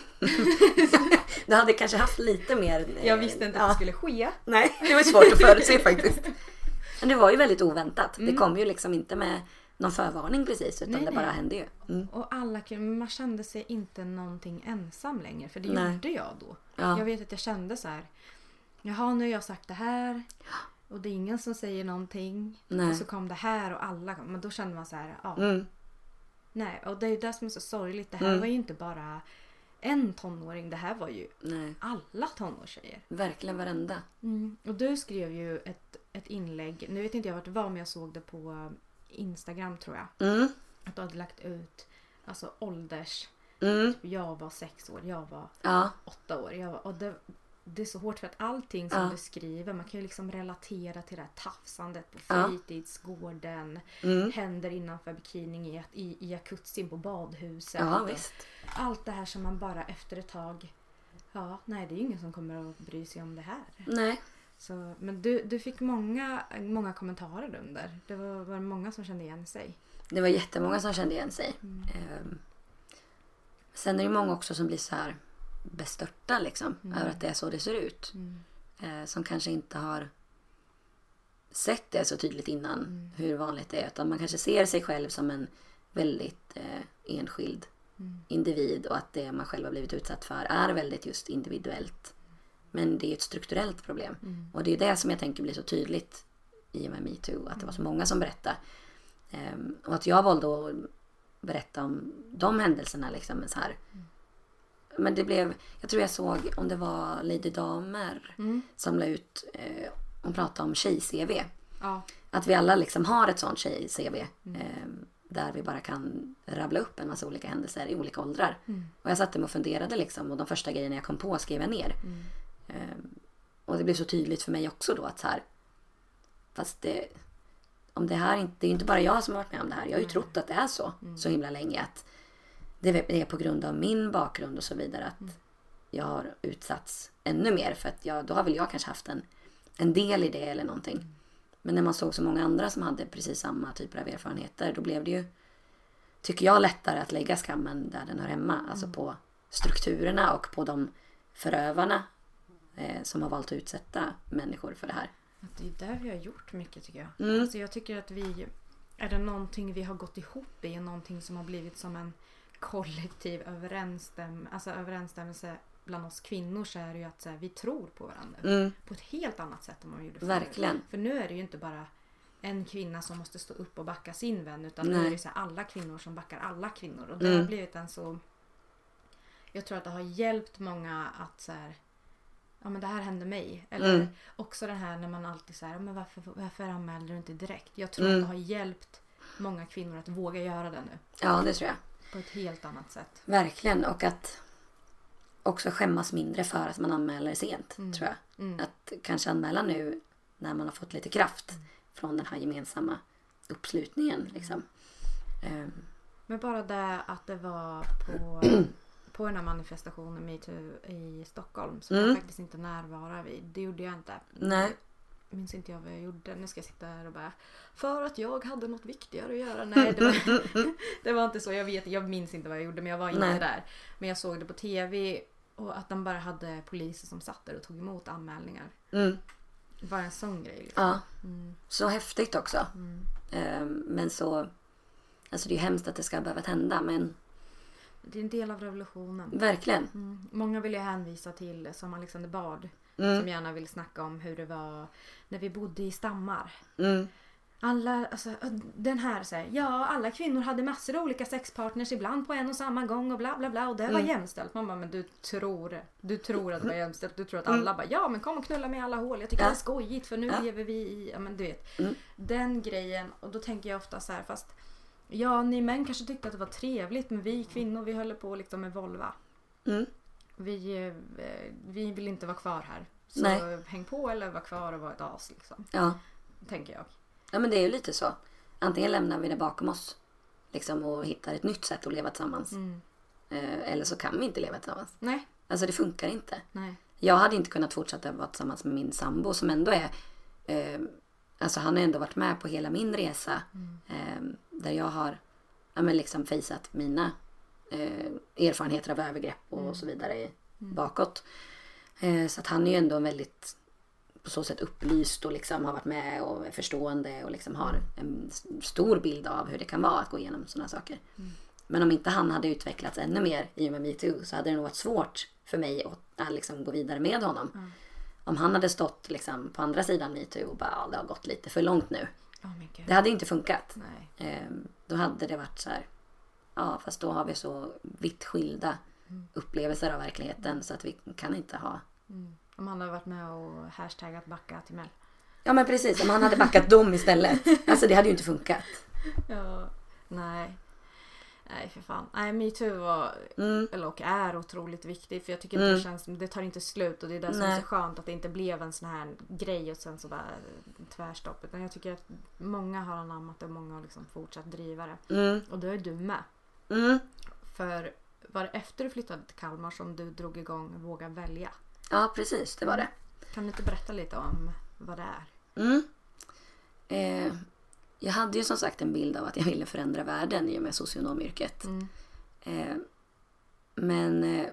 Du hade kanske haft lite mer... eh, Jag visste inte att det skulle ske. Nej, det var svårt att förutse faktiskt. Men det var ju väldigt oväntat. Mm. Det kom ju liksom inte med någon förvarning precis. Utan Nej, det bara nej. hände ju. Mm. Och alla, man kände sig inte någonting ensam längre. För det Nej. gjorde jag då. Ja. Jag vet att jag kände så här. Jaha, nu har jag sagt det här. Och det är ingen som säger någonting. Nej. Och så kom det här och alla kom. Men då kände man så här. Ja, Mm. nej. Och det är ju det som är så sorgligt. Det här Mm. var ju inte bara en tonåring. Det här var ju Nej. alla tonårstjejer. Verkligen varenda. Mm. Och du skrev ju ett, ett inlägg. Nu vet inte jag vart det var, men jag såg det på Instagram tror jag. Mm. Att du hade lagt ut alltså ålders. Mm. Jag var sex år, jag var Ja. åtta år. Jag var, och det, det är så hårt för att allting som Ja. du skriver, man kan ju liksom relatera till det här tafsandet på Ja. fritidsgården. Mm. Händer innanför bikinin i, i, i jacuzzin på badhuset. Ja, visst. Allt det här som man bara efter ett tag, ja, nej det är ju ingen som kommer att bry sig om det här. Nej. Så, men du, du fick många, många kommentarer under. Det var, var många som kände igen sig. Det var jättemånga som kände igen sig. Mm. Um, sen är det många också som blir så här bestörta liksom. Mm. Över att det är så det ser ut. Mm. Uh, som kanske inte har sett det så tydligt innan. Mm. Hur vanligt det är. Utan man kanske ser sig själv som en väldigt uh, enskild Mm. individ. Och att det man själv har blivit utsatt för är väldigt just individuellt. Men det är ett strukturellt problem. Mm. Och det är det som jag tänker blir så tydligt i och med MeToo. Att det var så många som berättade. Um, och att jag valde att berätta om de händelserna liksom så här. Mm. Men det blev, jag tror jag såg om det var Lady Damer Mm. som la ut eh, och pratade om tjej-C V. Ja. Att vi alla liksom har ett sånt tjej-C V Mm. eh, där vi bara kan rabbla upp en massa olika händelser i olika åldrar. Mm. Och jag satt mig och funderade liksom och de första grejerna jag kom på skrev jag ner. Mm. Eh, och det blev så tydligt för mig också då att så här, fast det om det här inte, det är inte bara jag som har varit med om det här. Jag har ju Nej. trott att det är så, Mm. så himla länge. Att det är på grund av min bakgrund och så vidare. Att Mm. jag har utsatts ännu mer. För att jag, då har väl jag kanske haft en, en del i det eller någonting. Mm. Men när man såg så många andra som hade precis samma typer av erfarenheter. Då blev det ju, tycker jag, lättare att lägga skammen där den hör hemma. Mm. Alltså på strukturerna och på de förövarna eh, som har valt att utsätta människor för det här. Att det är där vi har gjort mycket tycker jag. Mm. Alltså jag tycker att vi, är det någonting vi har gått ihop i, någonting som har blivit som en kollektiv överensstäm, alltså överensstämmelse bland oss kvinnor, så är det ju att så här, vi tror på varandra. Mm. På ett helt annat sätt än man gjorde förr. Verkligen. För nu är det ju inte bara en kvinna som måste stå upp och backa sin vän, utan Nej. nu är det så här, alla kvinnor som backar alla kvinnor. Och det Mm. har blivit en så, jag tror att det har hjälpt många att så här, ja men det här hände mig. Eller Mm. också den här när man alltid säger, men varför, varför anmäler du inte direkt? Jag tror Mm. att det har hjälpt många kvinnor att våga göra det nu. Ja, det tror jag. På ett helt annat sätt. Verkligen. Och att också skämmas mindre för att man anmäler sent, Mm. tror jag. Mm. Att kanske anmäla nu när man har fått lite kraft från den här gemensamma uppslutningen. Liksom. Ehm, Men bara det att det var på, på den här manifestationen MeToo i Stockholm som Mm. jag faktiskt inte närvarade vid. Det gjorde jag inte. nej. Minns inte jag vad jag gjorde. Nu ska jag sitta här och bara, för att jag hade något viktigare att göra. Nej, det var, det var inte så. Jag vet, jag minns inte vad jag gjorde, men jag var inte Nej. där. Men jag såg det på tv och att de bara hade poliser som satt där och tog emot anmälningar. Mm. Bara en sån grej. Liksom. Ja, Mm. så häftigt också. Mm. Ehm, men så, alltså det är ju hemskt att det ska behöva hända, men Det är en del av revolutionen. verkligen. Mm. Många vill jag hänvisa till som Alexander Bard. Mm. Som gärna vill snacka om hur det var när vi bodde i stammar. Mm. Alla, alltså, den här säger, ja alla kvinnor hade massor av olika sexpartners ibland på en och samma gång och bla bla bla och det var Mm. jämställt. Man bara, men du tror, du tror att det var jämställt. Du tror att Mm. alla bara, ja men kom och knulla med alla hål. Jag tycker Ja. det är skojigt för nu Ja. lever vi i, ja men du vet. Mm. Den grejen, och då tänker jag ofta så här, fast ja ni män kanske tyckte att det var trevligt, men vi kvinnor vi höll på liksom med volva. Mm. Vi, eh, vi vill inte vara kvar här. Så Nej. häng på eller var kvar och var ett as liksom. Ja. Tänker jag. ja, men det är ju lite så. Antingen lämnar vi det bakom oss liksom, och hittar ett nytt sätt att leva tillsammans. Mm. Eh, eller så kan vi inte leva tillsammans. Nej, Alltså det funkar inte. nej. Jag hade inte kunnat fortsätta vara tillsammans med min sambo som ändå är, eh, alltså han har ändå varit med på hela min resa. Mm. Eh, där jag har ja, men liksom fejsat mina eh, erfarenheter av övergrepp och Mm. så vidare bakåt. Eh, så att han är ju ändå väldigt på så sätt upplyst och liksom har varit med och är förstående och liksom har en s- stor bild av hur det kan vara att gå igenom sådana saker. Mm. Men om inte han hade utvecklats ännu mer i och med MeToo så hade det nog varit svårt för mig att, att liksom gå vidare med honom. Mm. Om han hade stått liksom på andra sidan MeToo och bara, ja, det har gått lite för långt nu. Oh my God. Det hade inte funkat. Nej. Ehm, då hade det varit så här, ja fast då har vi så vitt skilda mm. upplevelser av verkligheten. Så att vi kan inte ha... Mm. Om han hade varit med och hashtaggat backa till Mel. Ja men precis, om han hade backat dem istället. Alltså det hade ju inte funkat. Ja, nej. Nej för fan. Nej, MeToo var, mm. eller och är otroligt viktigt. För jag tycker mm. det känns som det tar inte slut. Och det är det som är så skönt att det inte blev en sån här grej och sen så bara tvärstopp. Utan jag tycker att många har anammat det och många har liksom fortsatt driva det. Mm. Och då är du med. Mm. För var det efter du flyttade till Kalmar som du drog igång Våga välja? Ja precis, det var det. Kan du inte berätta lite om vad det är? Mm. Eh, jag hade ju som sagt en bild av att jag ville förändra världen i och med socionomyrket. Mm. Eh, men eh,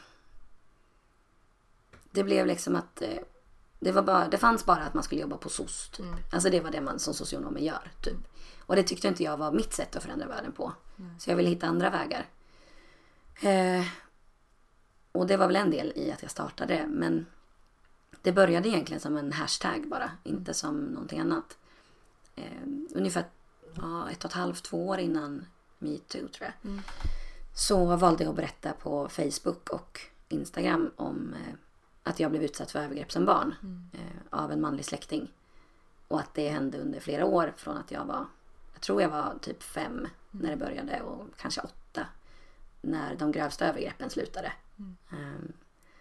det blev liksom att eh, det, var bara, det fanns bara att man skulle jobba på soc. Typ. Mm. Alltså det var det man som socionomer gör. Typ. Och det tyckte inte jag var mitt sätt att förändra världen på. Mm. Så jag ville hitta andra vägar. Eh, och det var väl en del i att jag startade. Men det började egentligen som en hashtag bara. Inte som någonting annat. Eh, ungefär ja, ett och ett halvt, två år innan MeToo tror jag. Mm. Så valde jag att berätta på Facebook och Instagram om eh, att jag blev utsatt för övergrepp som barn. Mm. Eh, av en manlig släkting. Och att det hände under flera år från att jag var, jag tror jag var typ fem mm. när det började och kanske åtta när de grövsta övergreppen slutade. Mm. Um,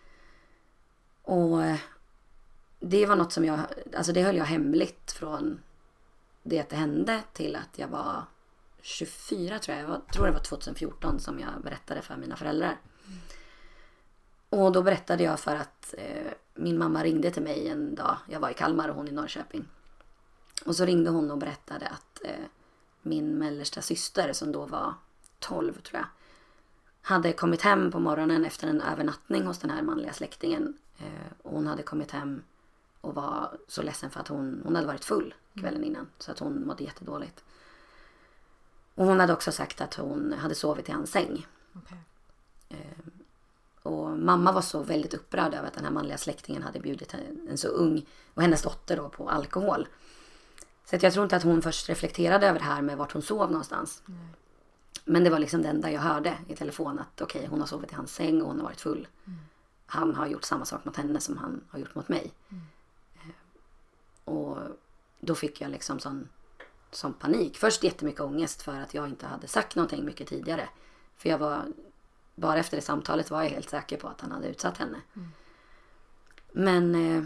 och det var något som jag, alltså det höll jag hemligt från det att det hände till att jag var tjugofyra tror jag. Jag var, tror det var tjugohundrafjorton som jag berättade för mina föräldrar. Mm. Och då berättade jag för att eh, min mamma ringde till mig en dag. Jag var i Kalmar och hon i Norrköping. Och så ringde hon och berättade att eh, min mellersta syster som då var tolv tror jag. Hade kommit hem på morgonen efter en övernattning hos den här manliga släktingen. Eh, och hon hade kommit hem och var så ledsen för att hon, hon hade varit full kvällen innan. Så att hon mådde jättedåligt. Och hon hade också sagt att hon hade sovit i hans säng. Okay. Eh, och mamma var så väldigt upprörd över att den här manliga släktingen hade bjudit en så ung och hennes dotter då på alkohol. Så att jag tror inte att hon först reflekterade över det här med vart hon sov någonstans. Mm. Men det var liksom det enda jag hörde i telefon att okej, okay, hon har sovit i hans säng och hon har varit full. Mm. Han har gjort samma sak mot henne som han har gjort mot mig. Mm. Och då fick jag liksom sån, sån panik. Först jättemycket ångest för att jag inte hade sagt någonting mycket tidigare. För jag var, bara efter det samtalet var jag helt säker på att han hade utsatt henne. Mm. Men eh,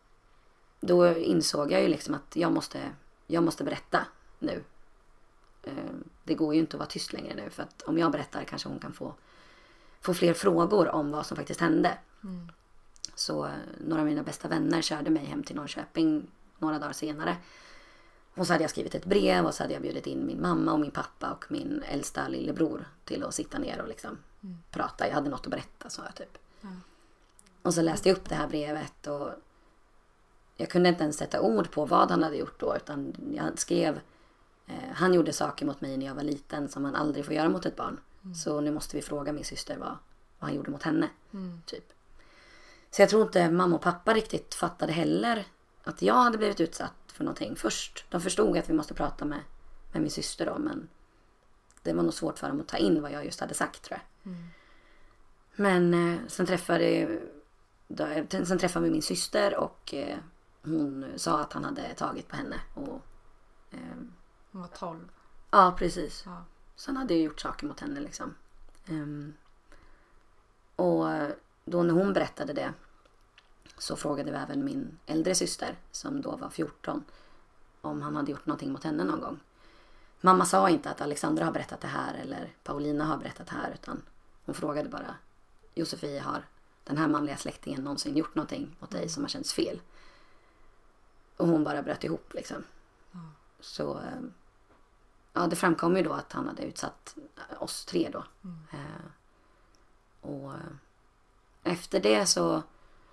då insåg jag ju liksom att jag måste, jag måste berätta nu. Eh, det går ju inte att vara tyst längre nu. För att om jag berättar kanske hon kan få, få fler frågor om vad som faktiskt hände. Mm. Så eh, några av mina bästa vänner körde mig hem till Norrköping några dagar senare. Och så hade jag skrivit ett brev och så hade jag bjudit in min mamma och min pappa och min äldsta lillebror till att sitta ner och liksom mm. prata. Jag hade något att berätta, sa jag typ. Mm. Och så läste jag upp det här brevet och jag kunde inte ens sätta ord på vad han hade gjort då, utan jag skrev eh, han gjorde saker mot mig när jag var liten som man aldrig får göra mot ett barn. Mm. Så nu måste vi fråga min syster vad, vad han gjorde mot henne. Mm. Typ. Så jag tror inte mamma och pappa riktigt fattade heller att jag hade blivit utsatt för någonting först. De förstod att vi måste prata med, med min syster då, men det var nog svårt för dem att ta in vad jag just hade sagt tror jag. Mm. Men eh, sen träffade då, sen träffade vi min syster och eh, hon sa att han hade tagit på henne. Och, eh, hon var tolv. Ja, precis. Ja. Sen hade jag gjort saker mot henne liksom. Um, och då när hon berättade det så frågade vi även min äldre syster som då var fjorton om han hade gjort någonting mot henne någon gång. Mamma sa inte att Alexandra har berättat det här eller Paulina har berättat det här, utan hon frågade bara: Josefie, har den här manliga släktingen någonsin gjort någonting mot dig som har känts fel? Och hon bara bröt ihop liksom. Mm. Så ja, det framkom ju då att han hade utsatt oss tre då. Mm. Eh, och efter det så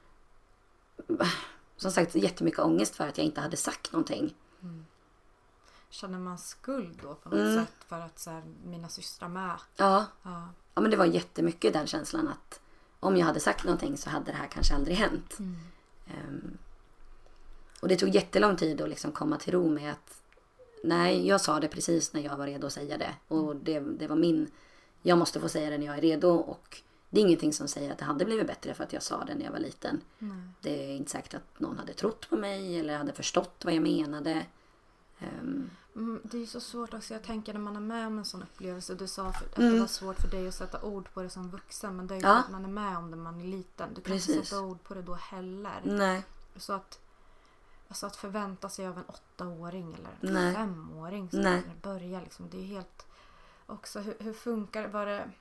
som sagt jättemycket ångest för att jag inte hade sagt någonting. Mm. Känner man skuld då på något mm. sätt för att så här, mina systrar med? Ja. ja. Ja, men det var jättemycket den känslan att om jag hade sagt någonting så hade det här kanske aldrig hänt. Mm. Um, och det tog jättelång tid att liksom komma till ro med att nej, jag sa det precis när jag var redo att säga det. Och det, det var min, jag måste få säga det när jag är redo och det är ingenting som säger att det hade blivit bättre för att jag sa det när jag var liten. Nej. Det är inte säkert att någon hade trott på mig eller hade förstått vad jag menade. Um, Mm, det är ju så svårt också. Jag tänker när man är med om en sån upplevelse. Du sa för, att Mm. det var svårt för dig att sätta ord på det som vuxen. Men det är ju Ja. för att man är med om det man är liten. Du kan Precis. inte sätta ord på det då heller. nej, Så att, alltså att förvänta sig av en åttaåring eller Nej. en femåring som Nej. börjar liksom. Det är helt... Också hur, hur funkar det? Var det...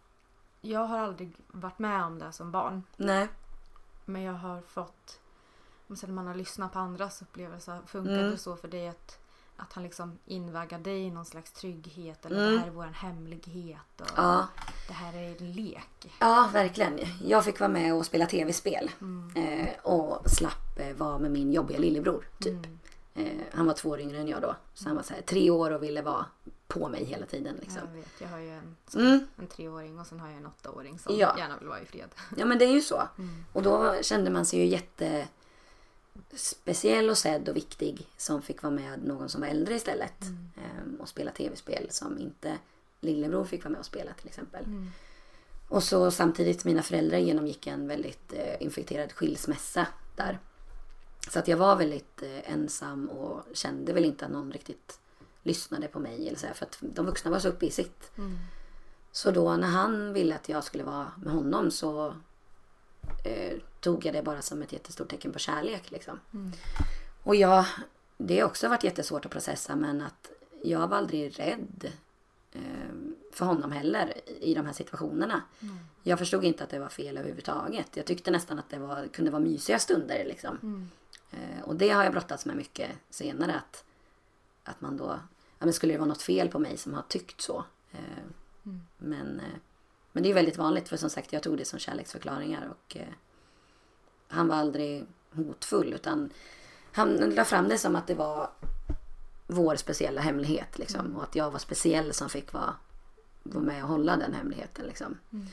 Jag har aldrig varit med om det som barn. nej, Men jag har fått... När man har lyssnat på andras upplevelser. Funkar Mm. det så för dig att... Att han liksom invägar dig i någon slags trygghet. Eller Mm. det här är vår hemlighet. Och ja. det här är en lek. Ja, verkligen. Jag fick vara med och spela tv-spel. Mm. Eh, och slapp eh, vara med min jobbiga lillebror, typ. Mm. Eh, han var två år yngre än jag då. Så han var så här, tre år och ville vara på mig hela tiden. Liksom. Jag vet, jag har ju en, som, Mm. en treåring och sen har jag en åttaåring som Ja. gärna vill vara i fred. Ja, men det är ju så. Mm. Och då kände man sig ju jätte speciell och sedd och viktig som fick vara med någon som var äldre istället. Mm. Eh, och spela tv-spel som inte lillebror fick vara med och spela till exempel. Mm. Och så samtidigt mina föräldrar genomgick en väldigt eh, infekterad skilsmässa där. Så att jag var väldigt eh, ensam och kände väl inte att någon riktigt lyssnade på mig. Eller så här, för att de vuxna var så uppe i sitt. Mm. Så då när han ville att jag skulle vara med honom så eh, tog jag det bara som ett jättestort tecken på kärlek. Liksom. Mm. Och jag, det har också varit jättesvårt att processa, men att jag var aldrig rädd eh, för honom heller i de här situationerna. Mm. Jag förstod inte att det var fel överhuvudtaget. Jag tyckte nästan att det var, kunde vara mysiga stunder. Liksom. Mm. Eh, och det har jag brottats med mycket senare. Att, att man då, ja, men skulle det vara något fel på mig som har tyckt så. Eh, Mm. men, eh, men det är väldigt vanligt, för som sagt jag tog det som kärleksförklaringar. Och eh, han var aldrig hotfull, utan han la fram det som att det var vår speciella hemlighet. Liksom, Mm. och att jag var speciell som fick vara, vara med och hålla den hemligheten. Liksom. Mm.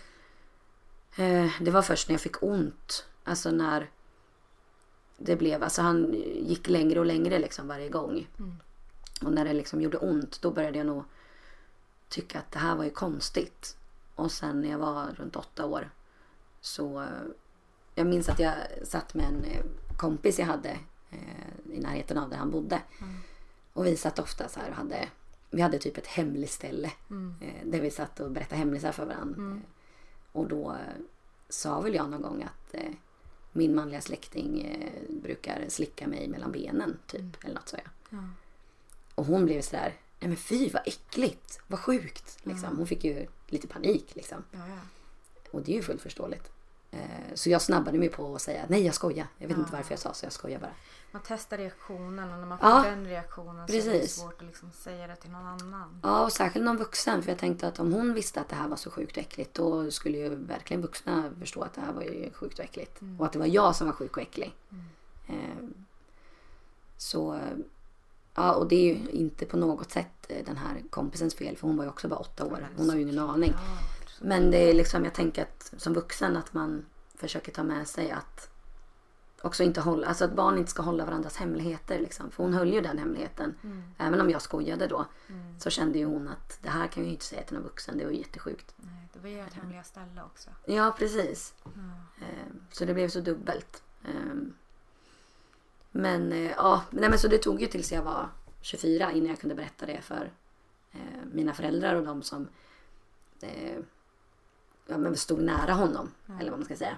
Eh, det var först när jag fick ont. Alltså när det blev, alltså han gick längre och längre liksom varje gång. Mm. Och när det liksom gjorde ont, då började jag nog tycka att det här var ju konstigt. Och sen när jag var runt åtta år så, jag minns att jag satt med en kompis jag hade eh, i närheten av där han bodde. Mm. Och vi satt ofta så här och hade, vi hade typ ett hemligt ställe. Mm. Eh, där vi satt och berättade hemlisar för varandra. Mm. Och då eh, sa väl jag någon gång att eh, min manliga släkting eh, brukar slicka mig mellan benen typ. Mm. Eller något så jag. Ja. Och hon blev så där, nej men fy vad äckligt, vad sjukt. Liksom. Mm. Hon fick ju lite panik liksom. Ja, ja. Och det är ju fullt förståeligt. Eh, så jag snabbade mig på att säga, nej jag skojar. Jag vet Ja. inte varför jag sa så, jag skojar bara. Man testar reaktionen och när man får Ja, den reaktionen så är det precis. svårt att liksom säga det till någon annan. Ja, och särskilt någon vuxen. För jag tänkte att om hon visste att det här var så sjukt och äckligt, då skulle ju verkligen vuxna förstå att det här var ju sjukt och äckligt. Mm. Och att det var jag som var sjuk och äcklig. Mm. Eh, så, ja, och det är ju inte på något sätt eh, den här kompisens fel. För hon var ju också bara åtta år. Hon har ju ingen aning. Klart. Men det är liksom, jag tänker att som vuxen att man försöker ta med sig att också inte hålla, alltså att barn inte ska hålla varandras hemligheter liksom. För hon höll ju den hemligheten. Mm. Även om jag skojade då, Mm. så kände ju hon att det här kan jag ju inte säga till någon vuxen. Det var ju jättesjukt. Nej, det var ju ett hemliga ställe också. Ja, precis. Ja. Eh, Så det blev så dubbelt. Eh, Men eh, ja, nej, men så det tog ju tills jag var tjugofyra innan jag kunde berätta det för eh, mina föräldrar och de som eh, ja, men stod nära honom. Ja. Eller vad man ska säga.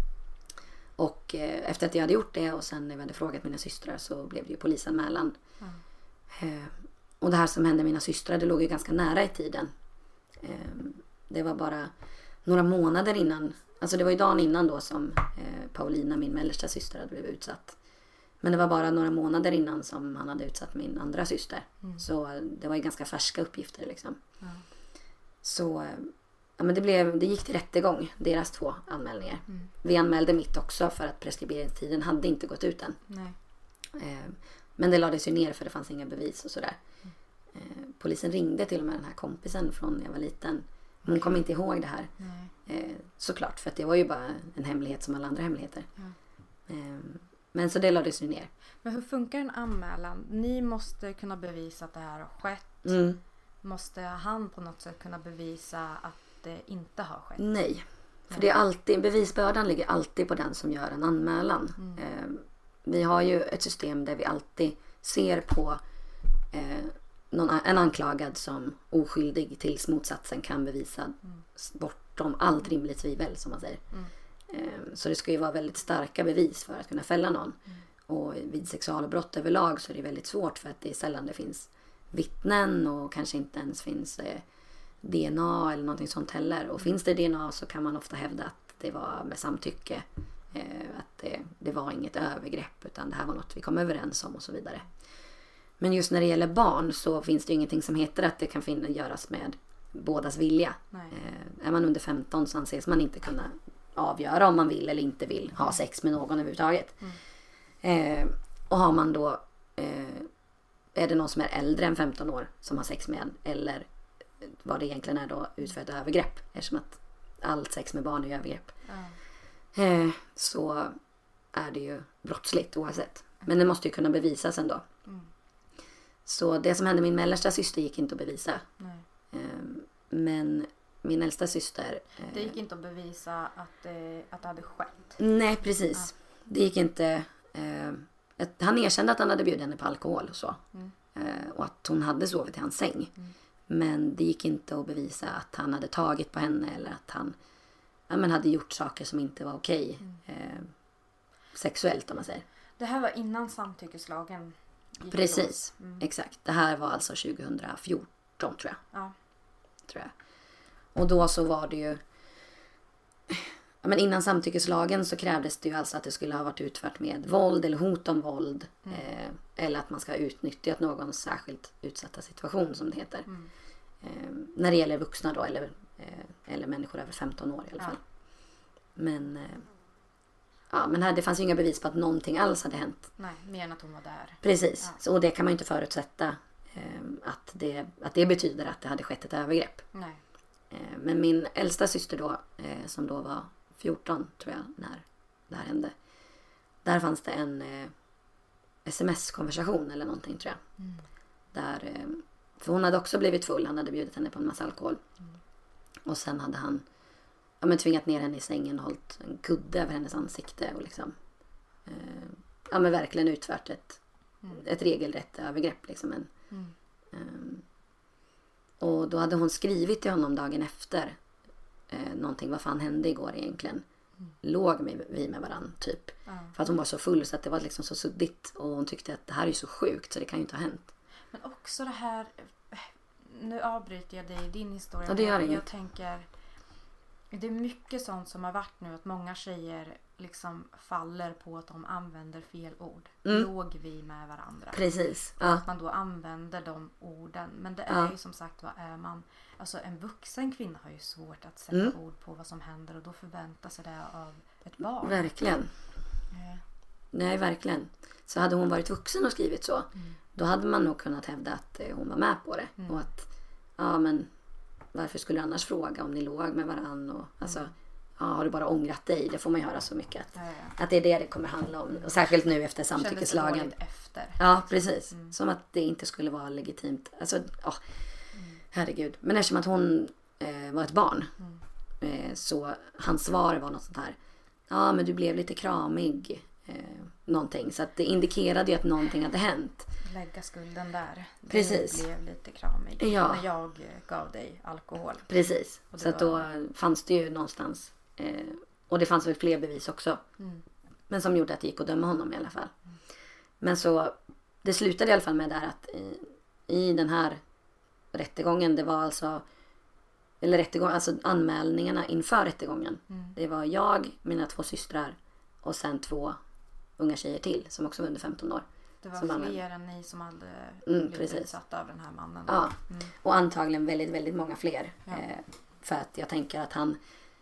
Och eh, efter att jag hade gjort det och sen när vi hade frågat mina systrar så blev det ju polisanmälan. Ja. Eh, och det här som hände mina systrar, det låg ju ganska nära i tiden. Eh, det var bara några månader innan, alltså det var ju dagen innan då som eh, Paulina, min mellersta syster, hade blivit utsatt. Men det var bara några månader innan som han hade utsatt min andra syster. Mm. Så eh, det var ju ganska färska uppgifter liksom. Ja. Så eh, ja, men det, blev, det gick till rättegång, deras två anmälningar. Mm. Vi anmälde mitt också för att preskriberingstiden hade inte gått ut än. Nej. Eh, men det lades ju ner för det fanns inga bevis och sådär. Eh, polisen ringde till och med den här kompisen från när jag var liten. Hon kom inte ihåg det här. Nej. Eh, såklart, för att det var ju bara en hemlighet som alla andra hemligheter. Ja. Eh, men så det lades ju ner. Men hur funkar en anmälan? Ni måste kunna bevisa att det här har skett. Mm. Måste han på något sätt kunna bevisa att det inte har skett? Nej. För det är alltid, bevisbördan ligger alltid på den som gör en anmälan. Mm. Eh, vi har ju ett system där vi alltid ser på eh, någon, en anklagad som oskyldig tills motsatsen kan bevisa mm. bortom allt rimligt tvivel, som man säger. Mm. Eh, så det ska ju vara väldigt starka bevis för att kunna fälla någon. Mm. Och vid sexualbrott överlag så är det väldigt svårt, för att det är sällan det finns vittnen och kanske inte ens finns eh, D N A eller någonting sånt heller. Och finns det D N A så kan man ofta hävda att det var med samtycke. Eh, att det, det var inget övergrepp, utan det här var något vi kom överens om och så vidare. Men just när det gäller barn så finns det ju ingenting som heter att det kan finna, göras med bådas vilja. Eh, är man under femton så anses man inte kunna avgöra om man vill eller inte vill ha sex med någon överhuvudtaget. Mm. Eh, och har man då eh, är det någon som är äldre än femton år som har sex med en, eller vad det egentligen är då, utför ett övergrepp, eftersom att allt sex med barn är övergrepp. Mm. Eh, så är det ju brottsligt oavsett. Men det måste ju kunna bevisas ändå. Mm. Så det som hände min mellersta syster gick inte att bevisa. Nej. Eh, men min äldsta syster... Eh, det gick inte att bevisa att, eh, att det hade skett? Nej, precis. Ja. Det gick inte... Eh, ett, han erkände att han hade bjudit henne på alkohol och så. Mm. Eh, och att hon hade sovit i hans säng. Mm. Men det gick inte att bevisa att han hade tagit på henne eller att han ja, men hade gjort saker som inte var okej. Mm. Eh, sexuellt, om man säger. Det här var innan samtyckeslagen gick. Precis, mm. exakt. Det här var alltså tjugohundrafjorton, tror jag. Ja. Tror jag. Och då så var det ju... Ja, men innan samtyckeslagen så krävdes det ju alltså att det skulle ha varit utfört med våld eller hot om våld. Mm. Eh, eller att man ska ha utnyttjat någons särskilt utsatta situation, som det heter. Mm. Eh, när det gäller vuxna då, eller, eh, eller människor över femton år i alla fall. Ja. Men, eh, ja, men här, det fanns ju inga bevis på att någonting alls hade hänt. Nej, mer än att hon var där. Precis, ja. Så, och det kan man ju inte förutsätta eh, att, det, att det betyder att det hade skett ett övergrepp. Nej. Eh, men min äldsta syster då, eh, som då var fjorton, tror jag, när det här hände. Där fanns det en eh, sms-konversation eller någonting, tror jag. Mm. Där, eh, för hon hade också blivit full. Han hade bjudit henne på en massa alkohol. Mm. Och sen hade han ja, men tvingat ner henne i sängen och hållit en kudde över hennes ansikte. Och liksom, eh, ja, men verkligen utfört ett, mm. ett regelrätt övergrepp. Liksom. En, mm. eh, och då hade hon skrivit till honom dagen efter eh, någonting, vad fan hände igår egentligen. Mm. Låg med, vi med varann typ. Mm. För att hon var så full så att det var liksom så suddigt. Och hon tyckte att det här är ju så sjukt så det kan ju inte ha hänt. Men också det här, nu avbryter jag dig i din historia. Ja, det gör inget. Jag tänker, det är mycket sånt som har varit nu, att många tjejer liksom faller på att de använder fel ord. Mm. Låg vi med varandra. Precis. Ja. Att man då använder de orden. Men det är ja. ju som sagt, vad är man? Alltså en vuxen kvinna har ju svårt att sätta mm. ord på vad som händer. Och då förväntar sig det av ett barn. Verkligen. Eh. Nej, verkligen. Så hade hon varit vuxen och skrivit så. Mm. Då hade man nog kunnat hävda att hon var med på det. Mm. Och att, ja men varför skulle du annars fråga om ni låg med varann? Och, alltså, mm. ja, har du bara ångrat dig? Det får man höra så mycket. Att, ja, ja. att det är det det kommer handla om. Och särskilt nu efter samtyckeslagen. Kändes det efter. Ja, precis. Mm. Som att det inte skulle vara legitimt. Alltså, ja. Mm. Herregud. Men eftersom att hon eh, var ett barn. Mm. Eh, så hans svar var något sånt här. Ja, men du blev lite kramig. Eh, någonting. Så att det indikerade ju att någonting hade hänt. Lägga skulden där. Precis. Du blev lite kramig. Ja. När jag gav dig alkohol. Precis. Så att då fanns det ju någonstans. Eh, och det fanns väl fler bevis också. Mm. Men som gjorde att det gick att döma honom i alla fall. Mm. Men så det slutade i alla fall med där att i, i den här rättegången, det var alltså eller rättegång, alltså anmälningarna inför rättegången. Mm. Det var jag, mina två systrar och sen två unga tjejer till som också var under femton år. Det var fler anmälde. Än ni som hade mm, blivit utsatta av den här mannen. Ja, mm. och antagligen väldigt, väldigt många fler. Ja. Eh, för att jag tänker att han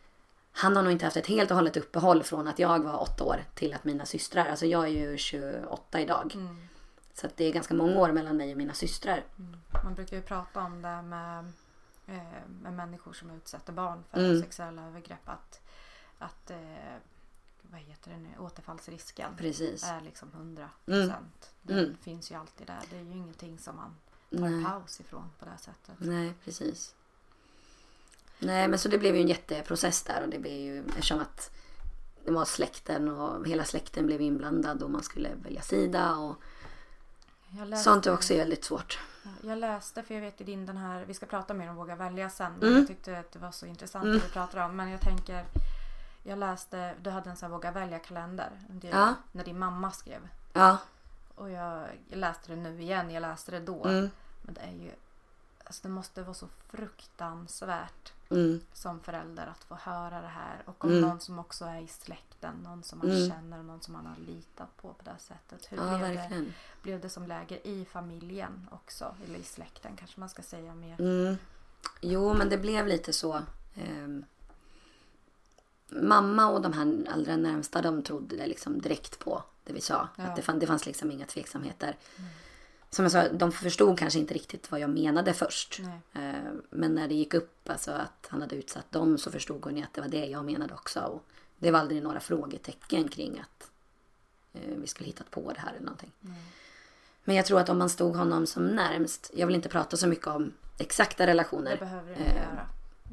han har nog inte haft ett helt och hållet uppehåll från att jag var åtta år till att mina systrar, alltså jag är ju tjugoåtta idag. Mm. Så att det är ganska många år mellan mig och mina systrar. Mm. Man brukar ju prata om det med, eh, med människor som utsätter barn för mm. sexuella övergrepp. Att, att eh, vad heter det nu? Återfallsrisken Precis. är liksom hundra procent. Mm. Den mm. finns ju alltid där. Det är ju ingenting som man tar Nej. paus ifrån på det här sättet. Nej, precis. Nej, men så det blev ju en jätteprocess där och det blev ju, eftersom att det var släkten och hela släkten blev inblandad och man skulle välja sida och läste, sånt är också väldigt svårt. Jag läste, för jag vet i din den här, vi ska prata mer om Våga välja sen, men mm. jag tyckte att det var så intressant mm. att vi pratade om, men jag tänker, jag läste, du hade en sån här Våga välja kalender det, ja. när din mamma skrev. Ja. Och jag, jag läste det nu igen, jag läste det då. Mm. Men det är ju, alltså det måste vara så fruktansvärt mm. som förälder att få höra det här. Och om mm. någon som också är i släkten, någon som man mm. känner och någon som man har litat på på det här sättet. Hur ja, blev, verkligen. det, blev det som läger i familjen också? Eller i släkten kanske man ska säga mer. Mm. Jo, men det blev lite så. Um, mamma och de här allra närmsta, de trodde det liksom direkt på det vi sa. Ja. Att det, fann, det fanns liksom inga tveksamheter. Mm. Som jag sa, de förstod kanske inte riktigt vad jag menade först. Uh, men när det gick upp alltså, att han hade utsatt dem, så förstod hon att det var det jag menade också. Och det var aldrig några frågetecken kring att uh, vi skulle hittat på det här eller någonting. Mm. Men jag tror att om man stod honom som närmst, jag vill inte prata så mycket om exakta relationer. Det behöver du inte uh, göra.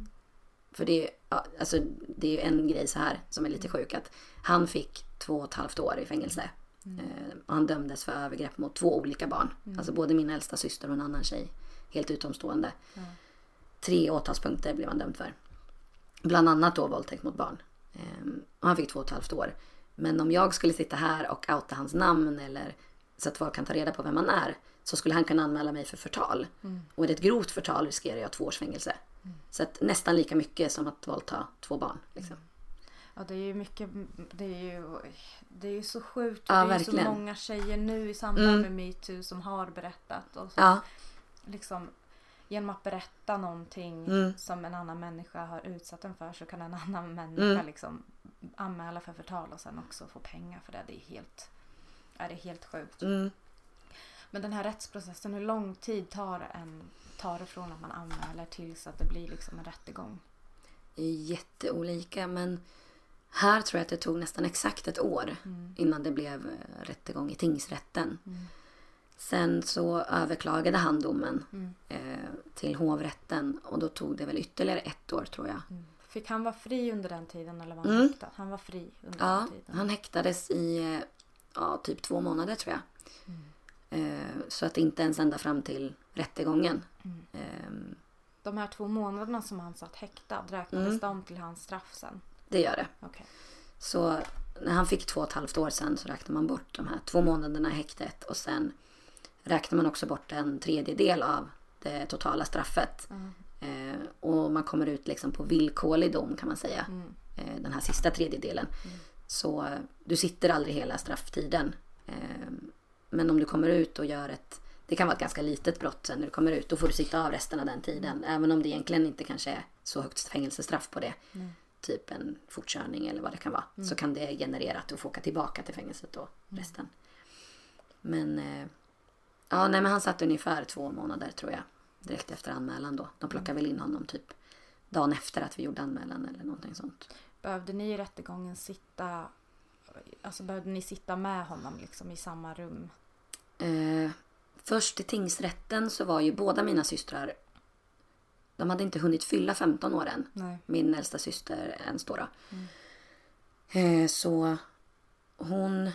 För det är, ja, alltså, det är ju en grej så här som är lite sjuk. Att han fick två och ett halvt år i fängelse. Mm. Eh, och han dömdes för övergrepp mot två olika barn. Mm. Alltså både min äldsta syster och en annan tjej. Helt utomstående. Mm. Tre åtalspunkter blev han dömd för. Bland annat då våldtäkt mot barn. Eh, och han fick två och ett halvt år. Men om jag skulle sitta här och outa hans namn eller så att folk kan ta reda på vem han är, så skulle han kunna anmäla mig för förtal. Mm. Och är det ett grovt förtal riskerar jag två års fängelse. Mm. Så att nästan lika mycket som att våldta två barn. Liksom. Mm. Ja, det är ju mycket, det är ju, det är ju så sjukt. Ja, det är verkligen. ju så många tjejer nu i samband mm. med MeToo som har berättat. Och så, ja. liksom, genom att berätta någonting mm. som en annan människa har utsatt den för, så kan en annan människa mm. liksom anmäla för förtal och sen också få pengar för det. Det är helt, är det helt sjukt. Mm. Men den här rättsprocessen, hur lång tid tar, en, tar det från att man anmäler tills att det blir liksom en rättegång? Det är jätteolika, men här tror jag att det tog nästan exakt ett år mm. innan det blev rättegång i tingsrätten. Mm. Sen så överklagade han domen mm. eh, till hovrätten och då tog det väl ytterligare ett år tror jag. Mm. Fick han vara fri under den tiden eller var han mm. häktad? Han var fri under ja, den tiden. Han häktades i ja, typ två månader tror jag. Mm. Eh, så att inte ens ända fram till rättegången. Mm. Eh, De här två månaderna som han satt häktad, räknades mm. de till hans straff sen? Det gör det. Okay. Så när han fick två och ett halvt år sen så räknar man bort de här två månaderna i häktet. Och sen räknar man också bort en tredjedel av det totala straffet. Mm. Eh, och man kommer ut liksom på villkorlig dom kan man säga. Mm. Eh, den här sista tredjedelen. Mm. Så eh, du sitter aldrig hela strafftiden. Eh, men om du kommer ut och gör ett... Det kan vara ett ganska litet brott sen när du kommer ut. Då får du sitta av resten av den tiden. Mm. Även om det egentligen inte kanske är så högt fängelsestraff på det. Mm. Typ en fortkörning eller vad det kan vara. Mm. Så kan det generera att du får åka tillbaka till fängelset och resten. Mm. Men eh, ja, nej, men han satt ungefär två månader tror jag. Direkt efter anmälan då. De plockade mm. väl in honom typ dagen efter att vi gjorde anmälan eller någonting sånt. Behövde ni i rättegången sitta... Alltså behövde ni sitta med honom liksom i samma rum? Eh, först i tingsrätten så var ju båda mina systrar... De hade inte hunnit fylla femton år än. Nej. Min äldsta syster ens då. då. Mm. Eh, så hon...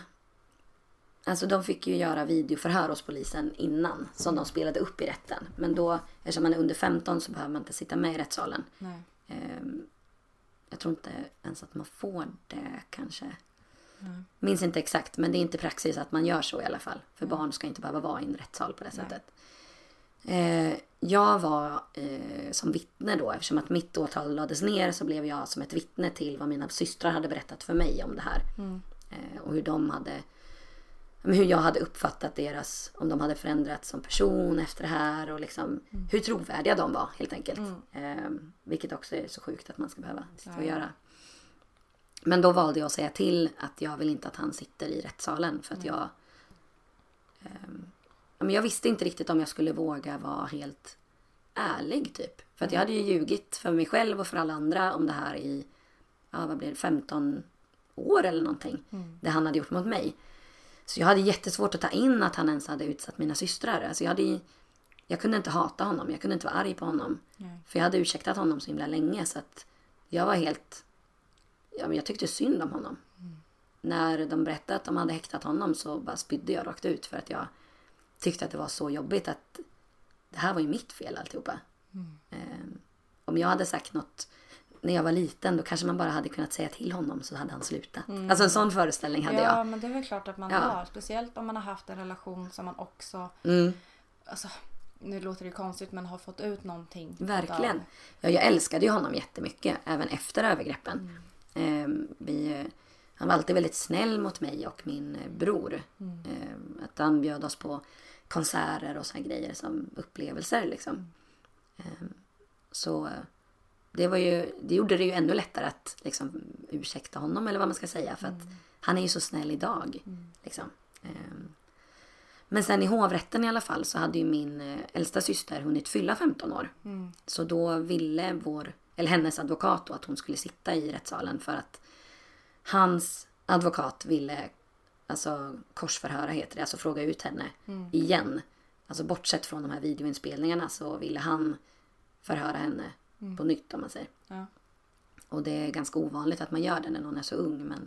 Alltså de fick ju göra videoförhör hos polisen innan. Som de spelade upp i rätten. Men då, eftersom man är under femton så behöver man inte sitta med i rättssalen. Nej. Eh, jag tror inte ens att man får det kanske. Nej. Minns inte exakt, men det är inte praxis att man gör så i alla fall. För mm. barn ska inte behöva vara i en rättssal på det Nej. sättet. Eh, jag var eh, som vittne då, eftersom att mitt åtal lades ner så blev jag som ett vittne till vad mina systrar hade berättat för mig om det här. Mm. Eh, och hur de hade, hur jag hade uppfattat deras, om de hade förändrats som person efter det här och liksom mm. hur trovärdiga de var helt enkelt. Mm. Eh, vilket också är så sjukt att man ska behöva sitta och göra. Men då valde jag att säga till att jag vill inte att han sitter i rättssalen för att mm. jag eh, men jag visste inte riktigt om jag skulle våga vara helt ärlig typ. För att jag hade ju ljugit för mig själv och för alla andra om det här i, ja vad blir det, femton år eller någonting. Mm. Det han hade gjort mot mig. Så jag hade jättesvårt att ta in att han ens hade utsatt mina systrar. Alltså jag hade jag kunde inte hata honom. Jag kunde inte vara arg på honom. Nej. För jag hade ursäktat honom så himla länge. Så att jag var helt... Ja, men jag tyckte synd om honom. Mm. När de berättade att de hade häktat honom så bara spydde jag rakt ut. För att jag tyckte att det var så jobbigt att det här var ju mitt fel alltihopa. Mm. Um, om jag hade sagt något när jag var liten, då kanske man bara hade kunnat säga till honom så hade han slutat. Mm. Alltså en sån föreställning hade ja, jag. Ja, men det är väl klart att man ja. har. Speciellt om man har haft en relation som man också... Mm. Alltså, nu låter det konstigt men har fått ut någonting. Verkligen. Ja, jag älskade ju honom jättemycket. Även efter övergreppen. Mm. Um, vi... Han var alltid väldigt snäll mot mig och min bror. Mm. Um, att han bjöd oss på konserter och såna grejer som upplevelser liksom. Mm. Um, så det var ju, det gjorde det ju ännu lättare att liksom ursäkta honom eller vad man ska säga. För att mm. han är ju så snäll idag. Mm. Liksom. Um, men sen i hovrätten i alla fall så hade ju min äldsta syster hunnit fylla femton år. Mm. Så då ville vår, eller hennes advokat då, att hon skulle sitta i rättssalen för att hans advokat ville alltså korsförhöra heter det, alltså fråga ut henne mm. igen. Alltså bortsett från de här videoinspelningarna så ville han förhöra henne mm. på nytt om man säger. Ja. Och det är ganska ovanligt att man gör det när någon är så ung men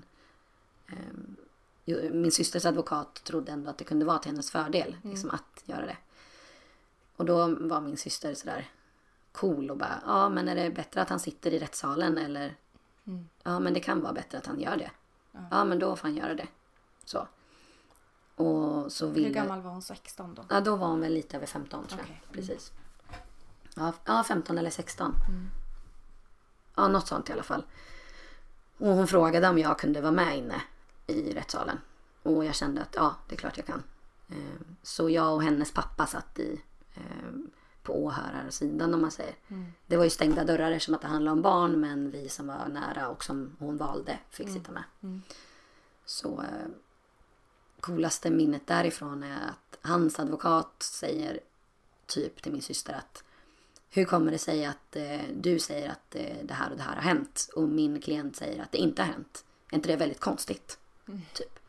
eh, min systers advokat trodde ändå att det kunde vara till hennes fördel mm. liksom att göra det. Och då var min syster sådär cool och bara, ja men är det bättre att han sitter i rättssalen eller mm. ja men det kan vara bättre att han gör det. Ja, ja men då får han göra det. Så. Och så ville... Hur gammal var hon? sexton då? Ja då var hon väl lite över femton tror jag. Okay. Precis. Ja, ja femton eller sexton. Mm. Ja något sånt i alla fall. Och hon frågade om jag kunde vara med inne i rättssalen. Och jag kände att ja det är klart jag kan. Så jag och hennes pappa satt i på åhörarsidan om man säger. Mm. Det var ju stängda dörrar som att det handlade om barn men vi som var nära och som hon valde fick mm. sitta med. Mm. Så eh, coolaste minnet därifrån är att hans advokat säger typ till min syster att hur kommer det sig att eh, du säger att eh, det här och det här har hänt och min klient säger att det inte har hänt. Är inte det väldigt konstigt? Mm. Typ.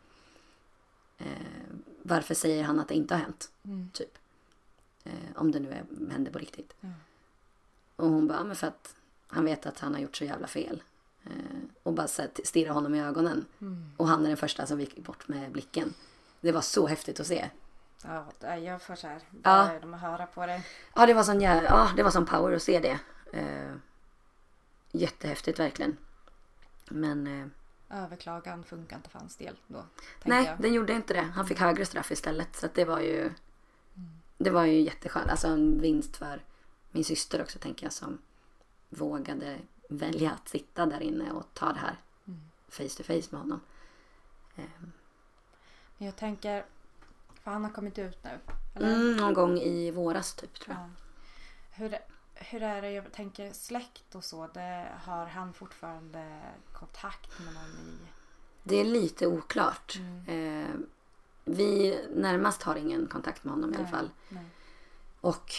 Eh, varför säger han att det inte har hänt? Mm. Typ. Eh, om det nu är, händer på riktigt. Mm. Och hon bara, men för att han vet att han har gjort så jävla fel. Eh, och bara så här, stirrar honom i ögonen. Mm. Och han är den första som gick bort med blicken. Det var så häftigt att se. Ja, jag får så här. Bara ja. De att höra på det. Ja, det var sån, ja, det var sån power att se det. Eh, jättehäftigt verkligen. Men... Eh, överklagan funkar inte för hans del då? Nej, jag. den gjorde inte det. Han fick högre straff istället. Så att det var ju... Det var ju jätteskönt. Alltså en vinst för min syster också tänker jag som vågade välja att sitta där inne och ta det här mm. face to face med honom. Um. Jag tänker, för han har kommit ut nu. Eller? Mm, någon gång i våras typ tror jag. Ja. Hur, hur är det, jag tänker släkt och så, det, har han fortfarande kontakt med någon i? Det är lite oklart. Mm. Uh, Vi närmast har ingen kontakt med honom nej, i alla fall. Nej. Och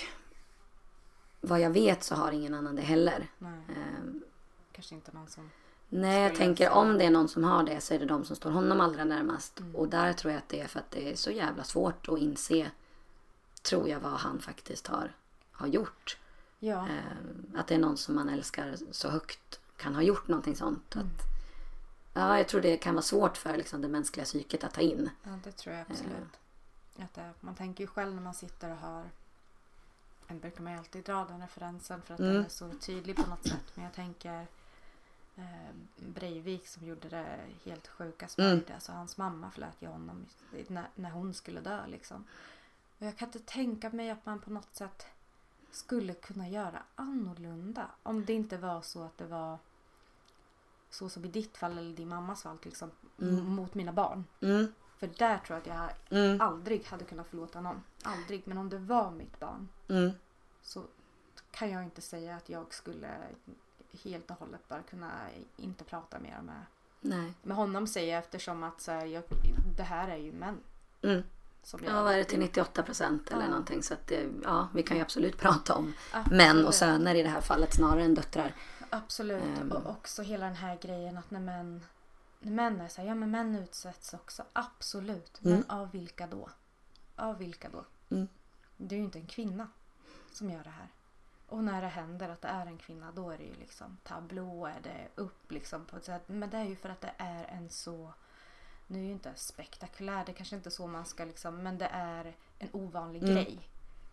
vad jag vet så har ingen annan det heller. Nej. Um, Kanske inte någon som... Nej, jag tänker säga. Om det är någon som har det så är det de som står honom allra närmast. Mm. Och där tror jag att det är för att det är så jävla svårt att inse, tror jag, vad han faktiskt har, har gjort. Ja. Um, att det är någon som man älskar så högt kan ha gjort någonting sånt. Mm. Att, ja, jag tror det kan vara svårt för liksom, det mänskliga psyket att ta in. Ja, det tror jag absolut. Uh. Att det, man tänker ju själv när man sitter och hör, en brukar man ju alltid dra den referensen för att mm. den är så tydlig på något sätt. Men jag tänker eh, Breivik som gjorde det helt sjuka mm. alltså hans mamma förlät ju honom när, när hon skulle dö liksom. Och jag kan inte tänka mig att man på något sätt skulle kunna göra annorlunda. Om det inte var så att det var så som i ditt fall eller din mammas fall till exempel, mm. mot mina barn. Mm. För där tror jag att jag mm. aldrig hade kunnat förlåta någon. Aldrig. Men om det var mitt barn mm. så kan jag inte säga att jag skulle helt och hållet bara kunna inte prata mer med, Nej. med honom säger eftersom att så här, jag, det här är ju män. Mm. Som jag, ja, vad är det till nittioåtta procent eller ja. någonting. Så att det, ja, vi kan ju absolut prata om absolut. män och söner i det här fallet snarare än döttrar. Absolut. Um. Och också hela den här grejen att när män, när män är så här, ja men män utsätts också. Absolut. Mm. Men av vilka då? Av vilka då? Mm. Det är ju inte en kvinna. som gör det här. Och när det händer att det är en kvinna, då är det ju liksom tablå, är det upp liksom på ett sätt. Men det är ju för att det är en så, nu är ju inte spektakulär, det är kanske inte så man ska liksom, men det är en ovanlig mm. grej.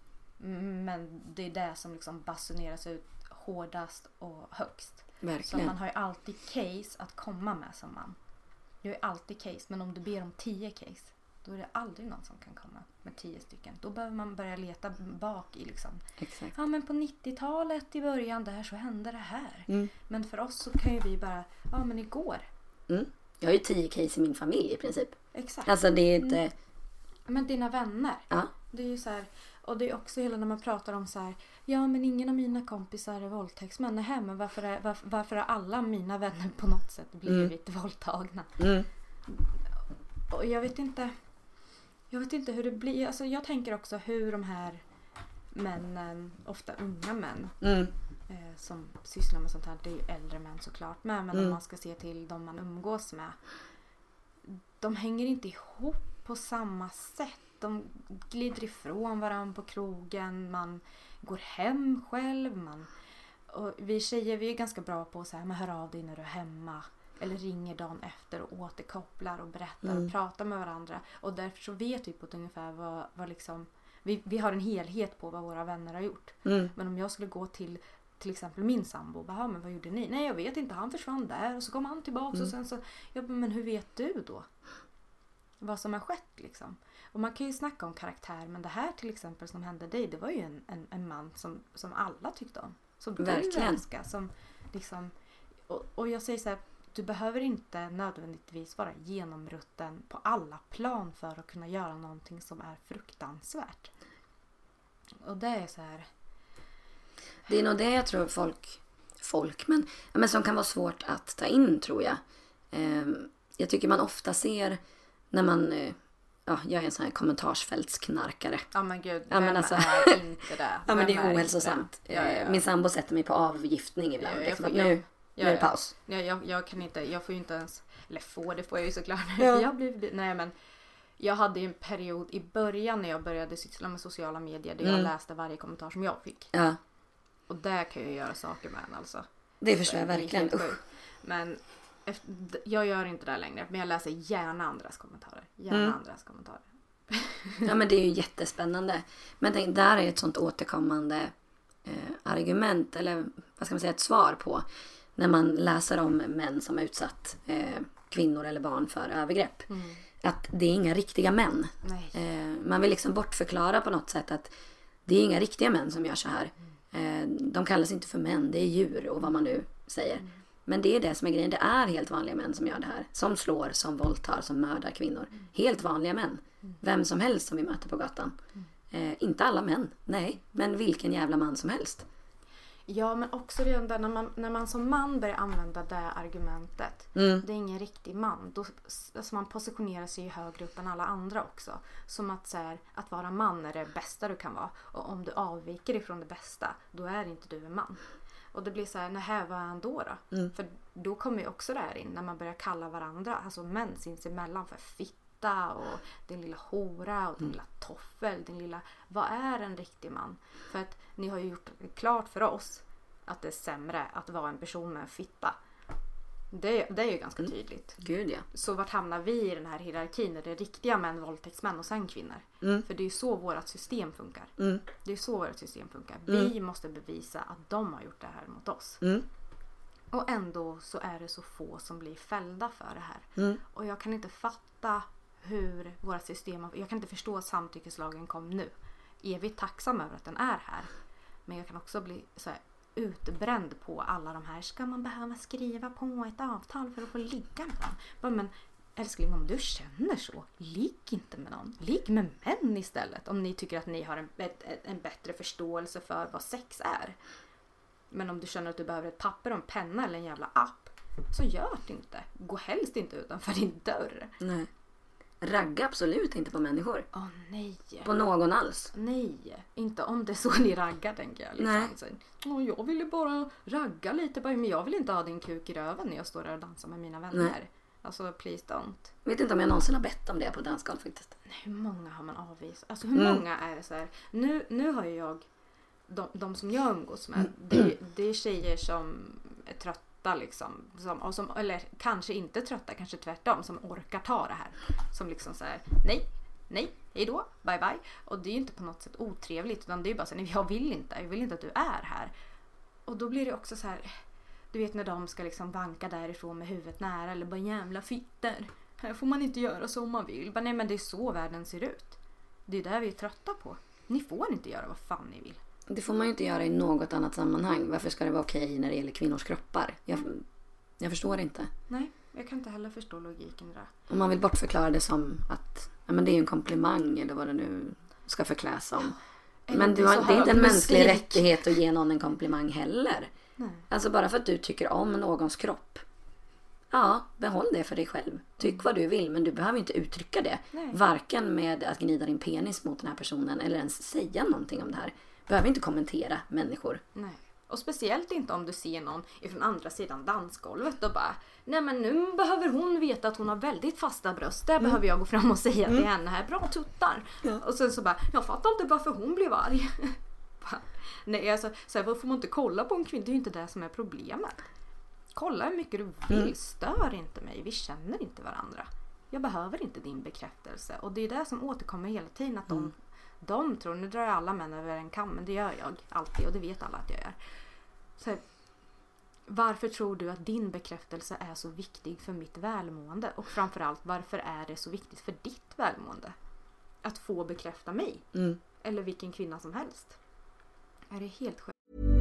Men det är det som liksom basuneras ut hårdast och högst. Verkligen. Så man har ju alltid case att komma med som man. Du är alltid case, men om du ber om tio case, då är det aldrig någon som kan komma med tio stycken. Då behöver man börja leta bak i liksom. Exakt. Ja, men på nittiotalet i början där så hände det här. Mm. Men för oss så kan ju vi bara, ja men igår. Mm. Jag har ju tio case i min familj i princip. Exakt. Alltså det är inte... Mm. Men dina vänner. Ja. Det är ju så här, och det är också hela när man pratar om så här, ja men ingen av mina kompisar är våldtäktsmän. Nej, men varför är, varför, varför är alla mina vänner på något sätt blivit mm. våldtagna? Mm. Och jag vet inte, jag vet inte hur det blir. Alltså jag tänker också hur de här männen, ofta unga män, mm. eh, som sysslar med sånt här, det är ju äldre män såklart med, men mm. om man ska se till de man umgås med, de hänger inte ihop på samma sätt. De glider ifrån varandra på krogen, man går hem själv, man, och vi tjejer, vi är ganska bra på att säga, men hör av dig när du är hemma, eller ringer dagen efter och återkopplar och berättar mm. och pratar med varandra, och därför så vet vi på ett ungefär vad, vad liksom, vi, vi har en helhet på vad våra vänner har gjort. Mm. Men om jag skulle gå till till exempel min sambo, bara, men vad gjorde ni? Nej, jag vet inte, han försvann där och så kom han tillbaka mm. och sen så, ja, men hur vet du då vad som har skett liksom? Och man kan ju snacka om karaktär, men det här till exempel som hände dig, det var ju en, en, en man som, som alla tyckte om. Som du älskar, som liksom, och, och jag säger så här, du behöver inte nödvändigtvis vara genomrutten på alla plan för att kunna göra någonting som är fruktansvärt. Och det är så här. Det är nog det jag tror folk, folk men, men som kan vara svårt att ta in, tror jag. Eh, jag tycker man ofta ser när man, eh, ja, jag är en sån här kommentarsfältsknarkare. Ja men gud, ja, men alltså, är inte det? Ja men det är ohälsosamt. Ja, ja, ja. Min sambo sätter mig på avgiftning ibland. Ja, liksom, får, nu, jag, nu ja, är det paus. Ja, jag, jag kan inte, jag får ju inte ens, eller få, det får jag ju såklart. Ja. Jag blev, nej men jag hade ju en period i början när jag började syssla med sociala medier där mm. jag läste varje kommentar som jag fick. Ja. Och där kan jag göra saker med en alltså. Det förstår jag verkligen. Men efter, jag gör inte det längre. Men jag läser gärna andras kommentarer. Gärna mm. andras kommentarer. Ja men det är ju jättespännande. Men tänk, där är ett sånt återkommande eh, argument. Eller vad ska man säga, ett svar på. När man läser om män som har utsatt eh, kvinnor eller barn för övergrepp. Mm. Att det är inga riktiga män. Eh, man vill liksom bortförklara på något sätt att det är inga riktiga män som gör så här. Mm. De kallas inte för män, det är djur och vad man nu säger. Mm. Men det är det som är grejen, det är helt vanliga män som gör det här. Som slår, som våldtar, som mördar kvinnor. Mm. Helt vanliga män. Mm. Vem som helst som vi möter på gatan. Mm. Eh, inte alla män, nej. Men vilken jävla man som helst. Ja, men också redan där när man, när man som man börjar använda det argumentet. Mm. Det är ingen riktig man. Då, alltså man positionerar sig ju högre upp än alla andra också. Som att, så här, att vara man är det bästa du kan vara. Och om du avviker ifrån det bästa, då är inte du en man. Och det blir så här, nähä, vad är han då då? Mm. För då kommer ju också det här in när man börjar kalla varandra, alltså män sinsemellan, för fitta och din lilla hora och din mm. lilla toffel, din lilla, vad är en riktig man? För att ni har ju gjort klart för oss att det är sämre att vara en person med en fitta. Det, det är ju ganska mm. tydligt. Gud, ja. Så vart hamnar vi i den här hierarkin när det är riktiga män, våldtäktsmän och sen kvinnor? Mm. För det är ju så vårt system funkar. Mm. Det är så vårt system funkar. Mm. Vi måste bevisa att de har gjort det här mot oss. Mm. Och ändå så är det så få som blir fällda för det här. Mm. Och jag kan inte fatta hur våra system... Jag kan inte förstå att samtyckeslagen kom nu. Evigt tacksam över att den är här. Men jag kan också bli så här utbränd på alla de här. Ska man behöva skriva på ett avtal för att få ligga med någon? Men älskling, om du känner så, ligg inte med någon. Ligg med män istället. Om ni tycker att ni har en, en bättre förståelse för vad sex är. Men om du känner att du behöver ett papper och en penna eller en jävla app, så gör det inte. Gå helst inte utanför din dörr. Nej. Ragga absolut inte på människor. Åh oh, nej. På någon alls. Nej, inte om det är så ni raggar, tänker jag. Liksom. Nej. Så, oh, jag ville bara ragga lite. Men jag vill inte ha din kuk i röven när jag står där och dansar med mina vänner. Nej. Alltså, please don't. Jag vet inte om jag någonsin har bett om det på dansgolv faktiskt. Nej, hur många har man avvisat? Alltså hur mm. många är det så här? Nu, nu har jag de, de som jag umgås med, det, det är tjejer som är trötta liksom, som, och som, eller kanske inte trötta, kanske tvärtom, som orkar ta det här, som liksom så här: nej, nej, hejdå, bye bye. Och det är ju inte på något sätt otrevligt, utan det är bara så här: nej, jag vill inte, jag vill inte att du är här. Och då blir det också så här, du vet när de ska liksom vanka därifrån med huvudet nära, eller bara jävla fitter, här får man inte göra så om man vill. Bara, nej, men det är så världen ser ut. Det är där vi är trötta på. Ni får inte göra vad fan ni vill. Det får man ju inte göra i något annat sammanhang. Varför ska det vara okej när det gäller kvinnors kroppar? Jag, jag förstår inte. Nej, jag kan inte heller förstå logiken där. Om man vill bortförklara det som att ja, men det är en komplimang eller vad det nu ska förkläs som. Eller men det du är har, så det är inte en hög mänsklig musik. rättighet att ge någon en komplimang heller. Nej. Alltså bara för att du tycker om någons kropp. Ja, behåll det för dig själv. Tyck vad du vill, men du behöver inte uttrycka det. Nej. Varken med att gnida din penis mot den här personen eller ens säga någonting om det här. Behöver inte kommentera människor. Nej. Och speciellt inte om du ser någon ifrån andra sidan dansgolvet och bara, nej men nu behöver hon veta att hon har väldigt fasta bröst. Där mm. behöver jag gå fram och säga mm. till henne här, bra tuttar. Ja. Och sen så bara, jag fattar inte varför hon blev arg. Nej, alltså, så här, varför man inte kolla på en kvinna? Det är ju inte det som är problemet. Kolla hur mycket du vill, mm. stör inte mig. Vi känner inte varandra. Jag behöver inte din bekräftelse. Och det är det som återkommer hela tiden. Att de, mm. de tror, nu drar jag alla män över en kam. Men det gör jag alltid. Och det vet alla att jag gör. Så här, varför tror du att din bekräftelse är så viktig för mitt välmående? Och framförallt, varför är det så viktigt för ditt välmående? Att få bekräfta mig. Mm. Eller vilken kvinna som helst. Är det helt sjukt?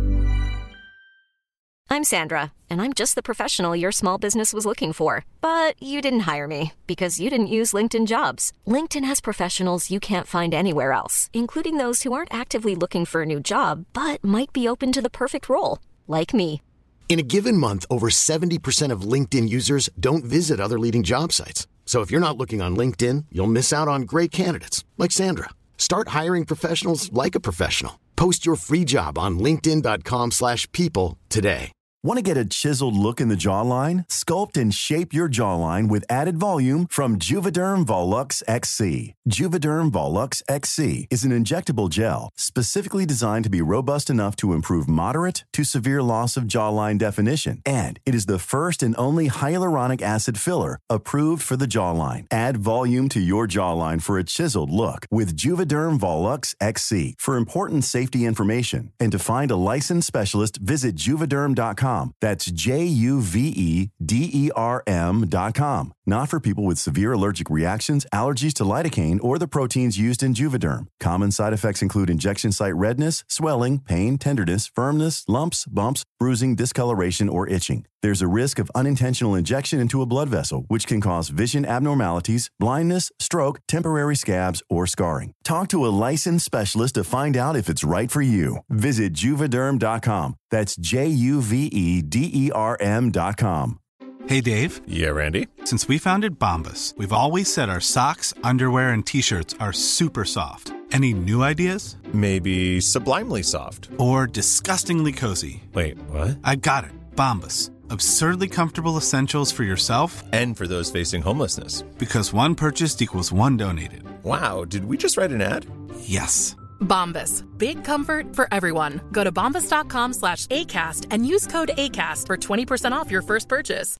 I'm Sandra, and I'm just the professional your small business was looking for. But you didn't hire me because you didn't use LinkedIn Jobs. LinkedIn has professionals you can't find anywhere else, including those who aren't actively looking for a new job, but might be open to the perfect role, like me. In a given month, over seventy percent of LinkedIn users don't visit other leading job sites. So if you're not looking on LinkedIn, you'll miss out on great candidates like Sandra. Start hiring professionals like a professional. Post your free job on linkedin dot com slash people today. Want to get a chiseled look in the jawline? Sculpt and shape your jawline with added volume from Juvederm Volux X C. Juvederm Volux X C is an injectable gel specifically designed to be robust enough to improve moderate to severe loss of jawline definition. And it is the first and only hyaluronic acid filler approved for the jawline. Add volume to your jawline for a chiseled look with Juvederm Volux X C. For important safety information and to find a licensed specialist, visit juvederm dot com. That's J U V E D E R M dot com. Not for people with severe allergic reactions, allergies to lidocaine, or the proteins used in Juvederm. Common side effects include injection site redness, swelling, pain, tenderness, firmness, lumps, bumps, bruising, discoloration, or itching. There's a risk of unintentional injection into a blood vessel, which can cause vision abnormalities, blindness, stroke, temporary scabs, or scarring. Talk to a licensed specialist to find out if it's right for you. Visit juvederm dot com. That's J U V E D E R M dot com. Hey, Dave. Yeah, Randy. Since we founded Bombas, we've always said our socks, underwear, and T-shirts are super soft. Any new ideas? Maybe sublimely soft. Or disgustingly cozy. Wait, what? I got it. Bombas. Absurdly comfortable essentials for yourself and for those facing homelessness. Because one purchased equals one donated. Wow, did we just write an ad? Yes. Bombas. Big comfort for everyone. Go to bombas dot com slash ACAST and use code ACAST for twenty percent off your first purchase.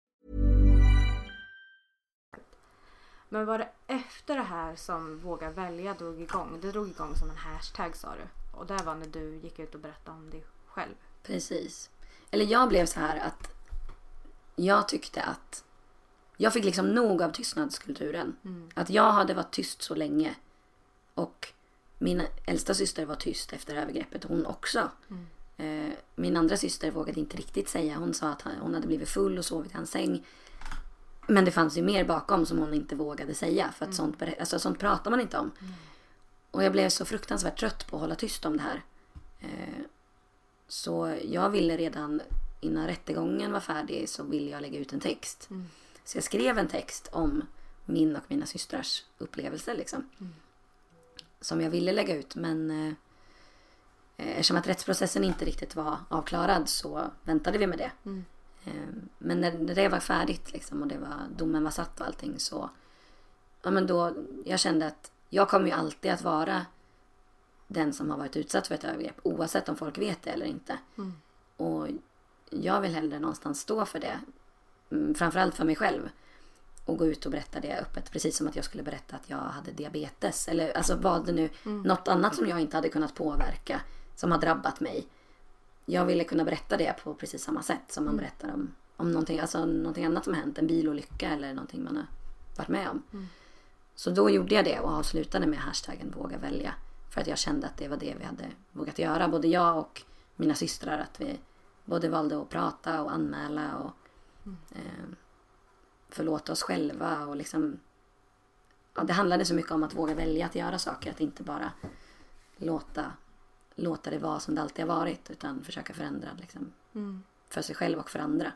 Men var det efter det här som Våga välja drog igång? Det drog igång som en hashtag, sa du. Och det var när du gick ut och berättade om dig själv. Precis. Eller jag blev så här att jag tyckte att jag fick liksom nog av tystnadskulturen. Mm. Att jag hade varit tyst så länge. Och min äldsta syster var tyst efter övergreppet. Hon också. Mm. Eh, min andra syster vågade inte riktigt säga. Hon sa att hon hade blivit full och sovit i hans säng. Men det fanns ju mer bakom som hon inte vågade säga. För att mm. sånt, alltså, sånt pratar man inte om. Mm. Och jag blev så fruktansvärt trött på att hålla tyst om det här. Eh, så jag ville redan innan rättegången var färdig så ville jag lägga ut en text. Mm. Så jag skrev en text om min och mina systrars upplevelser liksom. Mm. Som jag ville lägga ut. Men eh, eftersom att rättsprocessen inte riktigt var avklarad så väntade vi med det. Mm. Men när det var färdigt liksom, och det var, domen var satt och allting, så ja, men då, jag kände att jag kommer ju alltid att vara den som har varit utsatt för ett övergrepp, oavsett om folk vet det eller inte. Mm. Och jag vill hellre någonstans stå för det, framförallt för mig själv, och gå ut och berätta det öppet, precis som att jag skulle berätta att jag hade diabetes eller alltså vad det nu, Mm. något annat som jag inte hade kunnat påverka som har drabbat mig. Jag ville kunna berätta det på precis samma sätt som man Mm. berättar om, om någonting, alltså någonting annat som har hänt, en bilolycka eller någonting man har varit med om. Mm. Så då gjorde jag det och avslutade med hashtaggen våga välja, för att jag kände att det var det vi hade vågat göra, både jag och mina systrar, att vi både valde att prata och anmäla och Mm. eh, förlåta oss själva och liksom, ja, det handlade så mycket om att våga välja att göra saker, att inte bara låta låta det vara som det alltid har varit, utan försöka förändra liksom, Mm. för sig själv och för andra.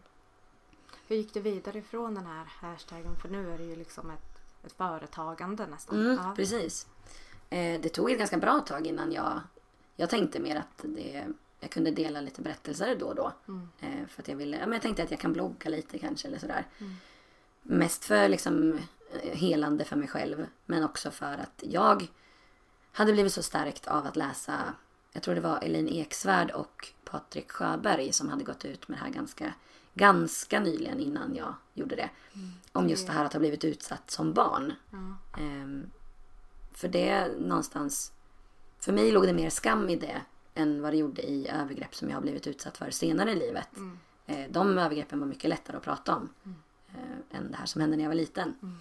Hur gick det vidare ifrån den här hashtaggen? För nu är det ju liksom ett, ett företagande nästan. Mm, Ja. precis. Eh, det tog ett ganska bra tag innan jag jag tänkte mer att det, jag kunde dela lite berättelser då och då. Mm. Eh, för att jag ville, ja, men jag tänkte att jag kan blogga lite kanske eller sådär. Mm. Mest för liksom eh, helande för mig själv, men också för att jag hade blivit så stärkt av att läsa, jag tror det var Elin Eksvärd och Patrik Sjöberg som hade gått ut med det här ganska, ganska nyligen innan jag gjorde det. Mm. Om just det här att ha blivit utsatt som barn. Ja. Ehm, för det någonstans, för mig låg det mer skam i det än vad det gjorde i övergrepp som jag har blivit utsatt för senare i livet. Mm. Eh, de övergreppen var mycket lättare att prata om Mm. eh, än det här som hände när jag var liten. Mm.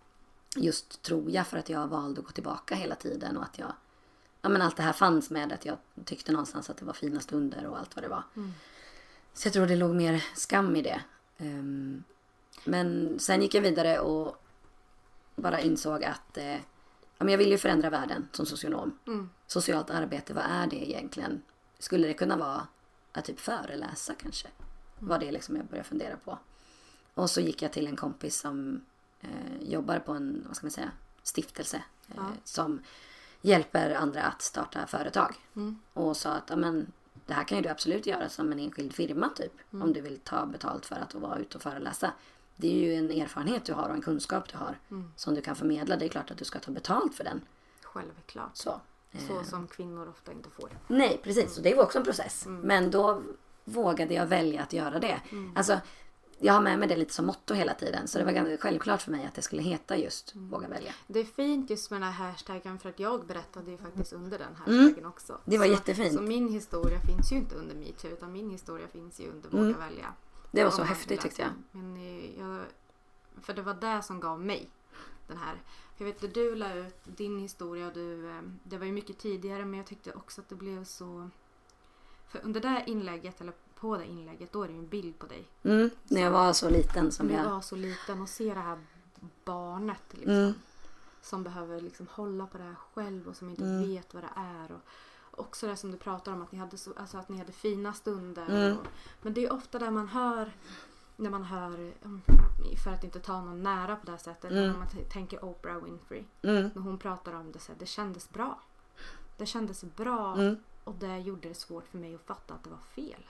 Just tror jag för att jag valde att gå tillbaka hela tiden och att jag, ja men allt det här fanns med att jag tyckte någonstans att det var fina stunder och allt vad det var. Mm. Så jag tror det låg mer skam i det. Um, men sen gick jag vidare och bara insåg att eh, ja, men jag vill ju förändra världen som socionom. Mm. Socialt arbete, vad är det egentligen? Skulle det kunna vara att typ föreläsa kanske? Mm. Var det liksom jag började fundera på. Och så gick jag till en kompis som eh, jobbar på en, vad ska man säga, stiftelse. Eh, Ja. som hjälper andra att starta företag. Mm. Och sa att ja, men, det här kan ju du absolut göra som en enskild firma typ. Mm. Om du vill ta betalt för att vara ute och föreläsa. Det är ju en erfarenhet du har och en kunskap du har. Mm. Som du kan förmedla. Det är klart att du ska ta betalt för den. Självklart. Så. Så Eh, som kvinnor ofta inte får. Nej, precis. Och det var också en process. Mm. Men då vågade jag välja att göra det. Mm. Alltså, jag har med mig det lite som motto hela tiden. Så det var ganska självklart för mig att det skulle heta just Mm. våga välja. Det är fint just med den här hashtaggen för att jag berättade ju faktiskt under den hashtaggen också. Det var så, jättefint. Så min historia finns ju inte under MeToo utan min historia finns ju under Våga Mm. välja. Det var Om så man häftigt vill tyckte läsa. jag. Men eh, jag. För det var det som gav mig den här. Jag vet att du la ut din historia och du, eh, det var ju mycket tidigare men jag tyckte också att det blev så. För under det här inlägget eller på det inlägget då är det ju en bild på dig. Mm, när jag var så liten som Som jag... var så liten och se det här barnet liksom. Mm. Som behöver liksom hålla på det här själv och som inte Mm. vet vad det är. Och också det som du pratar om att ni hade, så, alltså att ni hade fina stunder. Mm. Och, men det är ofta där man hör, när man hör, um, för att inte ta någon nära på det här sättet. Mm. När man t- tänker Oprah Winfrey. Mm, När hon pratar om det så här, det kändes bra. Det kändes bra mm, och det gjorde det svårt för mig att fatta att det var fel.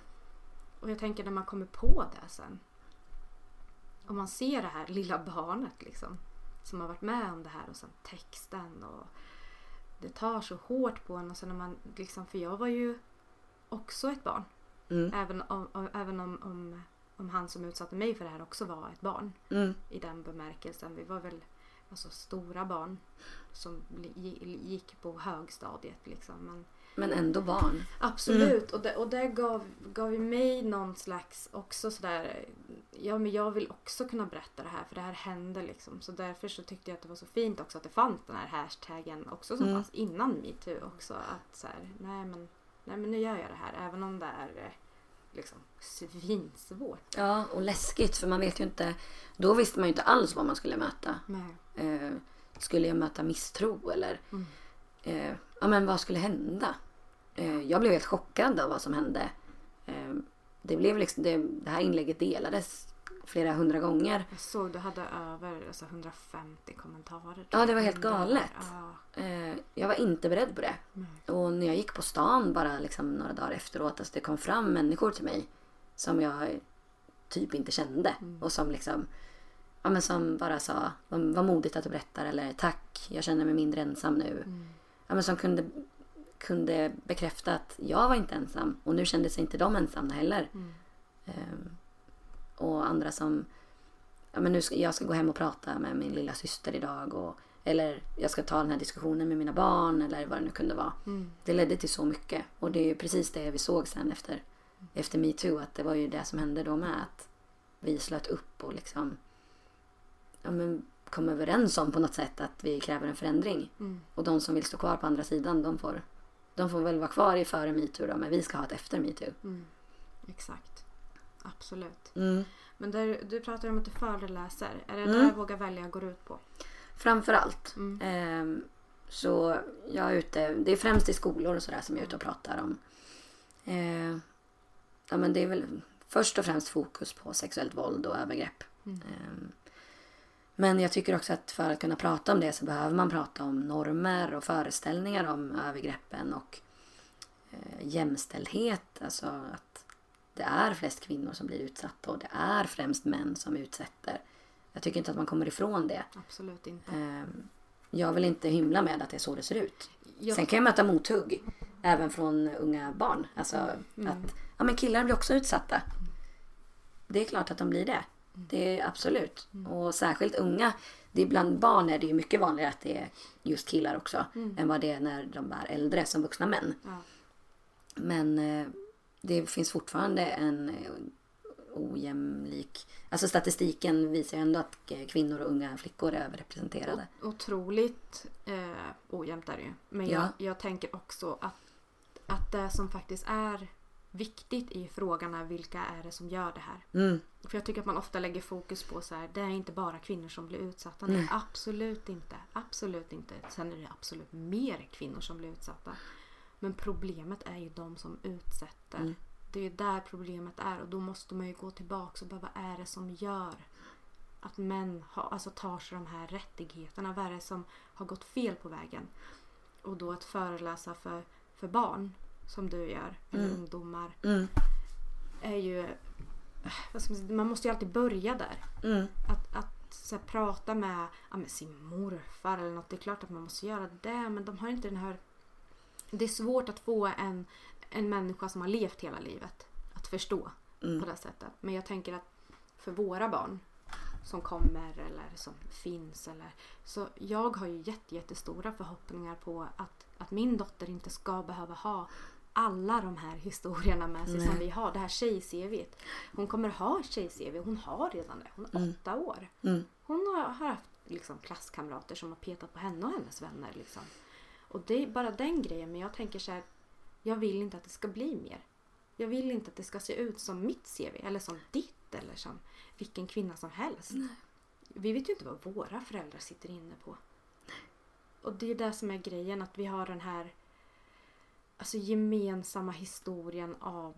Och jag tänker när man kommer på det sen. Och man ser det här lilla barnet liksom. Som har varit med om det här och sen texten och det tar så hårt på en och sen när man liksom, för jag var ju också ett barn. mm, Även om, om, även om, om, om han som utsatte mig för det här också var ett barn. mm, I den bemärkelsen. Vi var väl alltså stora barn som gi- gick på högstadiet liksom. Men men ändå barn. absolut. Och det, och det gav, gav ju mig någon slags också sådär. Ja men jag vill också kunna berätta det här. För det här hände liksom. Så därför så tyckte jag att det var så fint också att det fanns den här hashtaggen också som Mm. fanns innan MeToo också. Att så här, nej men, nej men nu gör jag det här. Även om det är eh, liksom svinsvårt. Ja, och läskigt för man vet ju inte. Då visste man ju inte alls vad man skulle möta. Nej. Eh, skulle jag möta misstro eller Mm. eh, ja men vad skulle hända? Eh, jag blev helt chockad av vad som hände. Eh, det blev liksom det, det här inlägget delades flera hundra gånger. Jag såg du hade över alltså, hundrafemtio kommentarer. Ja, det var helt galet. Ja. Eh, jag var inte beredd på det. Nej. Och när jag gick på stan bara liksom några dagar efteråt, alltså det kom fram människor till mig som jag typ inte kände. Mm. Och som liksom, ja men som bara sa, vad, vad modigt att du berättar eller tack, jag känner mig mindre ensam nu. Mm. Ja ja, men som kunde, kunde bekräfta att jag var inte ensam. Och nu kände sig inte de ensamma heller. Mm. Um, och andra som, ja, men nu ska, jag ska gå hem och prata med min lilla syster idag. Och, eller jag ska ta den här diskussionen med mina barn. Eller vad det nu kunde vara. Mm. Det ledde till så mycket. Och det är ju precis det vi såg sen efter, mm. efter MeToo. Att det var ju det som hände då med. Att vi slöt upp och liksom, ja, men kom överens om på något sätt att vi kräver en förändring. Mm. Och de som vill stå kvar på andra sidan, de får, de får väl vara kvar i före MeToo då, men vi ska ha ett efter MeToo. Mm. Exakt. Absolut. Mm. Men där, du pratar om att du föreläser. Är det mm. där Våga välja går ut på? Framförallt. Mm. Eh, så jag är ute, det är främst i skolor och sådär som jag är ute och pratar om. Eh, ja, men det är väl först och främst fokus på sexuellt våld och övergrepp. Mm. Eh, Men jag tycker också att för att kunna prata om det så behöver man prata om normer och föreställningar om övergreppen och eh, jämställdhet. Alltså att det är flest kvinnor som blir utsatta och det är främst män som utsätter. Jag tycker inte att man kommer ifrån det. Absolut inte. Eh, jag vill inte hymla med att det är så det ser ut. Jag... Sen kan jag möta mothugg även från unga barn. Alltså mm. att ja, men killar blir också utsatta. Det är klart att de blir det. Det är absolut. Mm. Och särskilt unga. Det är bland barn är det ju mycket vanligare att det är just killar också. Mm. Än vad det är när de är äldre som vuxna män. Ja. Men eh, det finns fortfarande en eh, ojämlik. Alltså statistiken visar ju ändå att kvinnor och unga flickor är överrepresenterade. O- otroligt eh, ojämnt är det ju. Men ja. jag, jag tänker också att, att det som faktiskt är viktigt i frågan är vilka är det som gör det här. Mm. För jag tycker att man ofta lägger fokus på så här, det är inte bara kvinnor som blir utsatta. Mm. Nej, absolut inte. Absolut inte. Sen är det absolut mer kvinnor som blir utsatta. Men problemet är ju de som utsätter. Mm. Det är ju där problemet är. Och då måste man ju gå tillbaka och bara, vad är det som gör att män ha, alltså tar sig de här rättigheterna? Vad är det som har gått fel på vägen? Och då att föreläsa för, för barn som du gör, eller mm. ungdomar, mm. är ju, vad ska man säga, man måste ju alltid börja där. Mm. Att, att så här, prata med, ja, med sin morfar eller något, det är klart att man måste göra det, men de har inte den här, det är svårt att få en, en människa som har levt hela livet att förstå mm. på det sättet. Men jag tänker att för våra barn som kommer eller som finns eller, så jag har ju jätte, jättestora förhoppningar på att, att min dotter inte ska behöva ha alla de här historierna med sig. Nej. Som vi har, det här tjej-C V:t. Hon kommer ha tjej-C V, hon har redan det, hon är mm. åtta år. Mm. Hon har, har haft liksom klasskamrater som har petat på henne och hennes vänner liksom. Och det är bara den grejen, men jag tänker så här, jag vill inte att det ska bli mer. Jag vill inte att det ska se ut som mitt C V eller som ditt eller som vilken kvinna som helst. Nej. Vi vet ju inte vad våra föräldrar sitter inne på. Nej. Och det är det som är grejen, att vi har den här alltså gemensamma historien av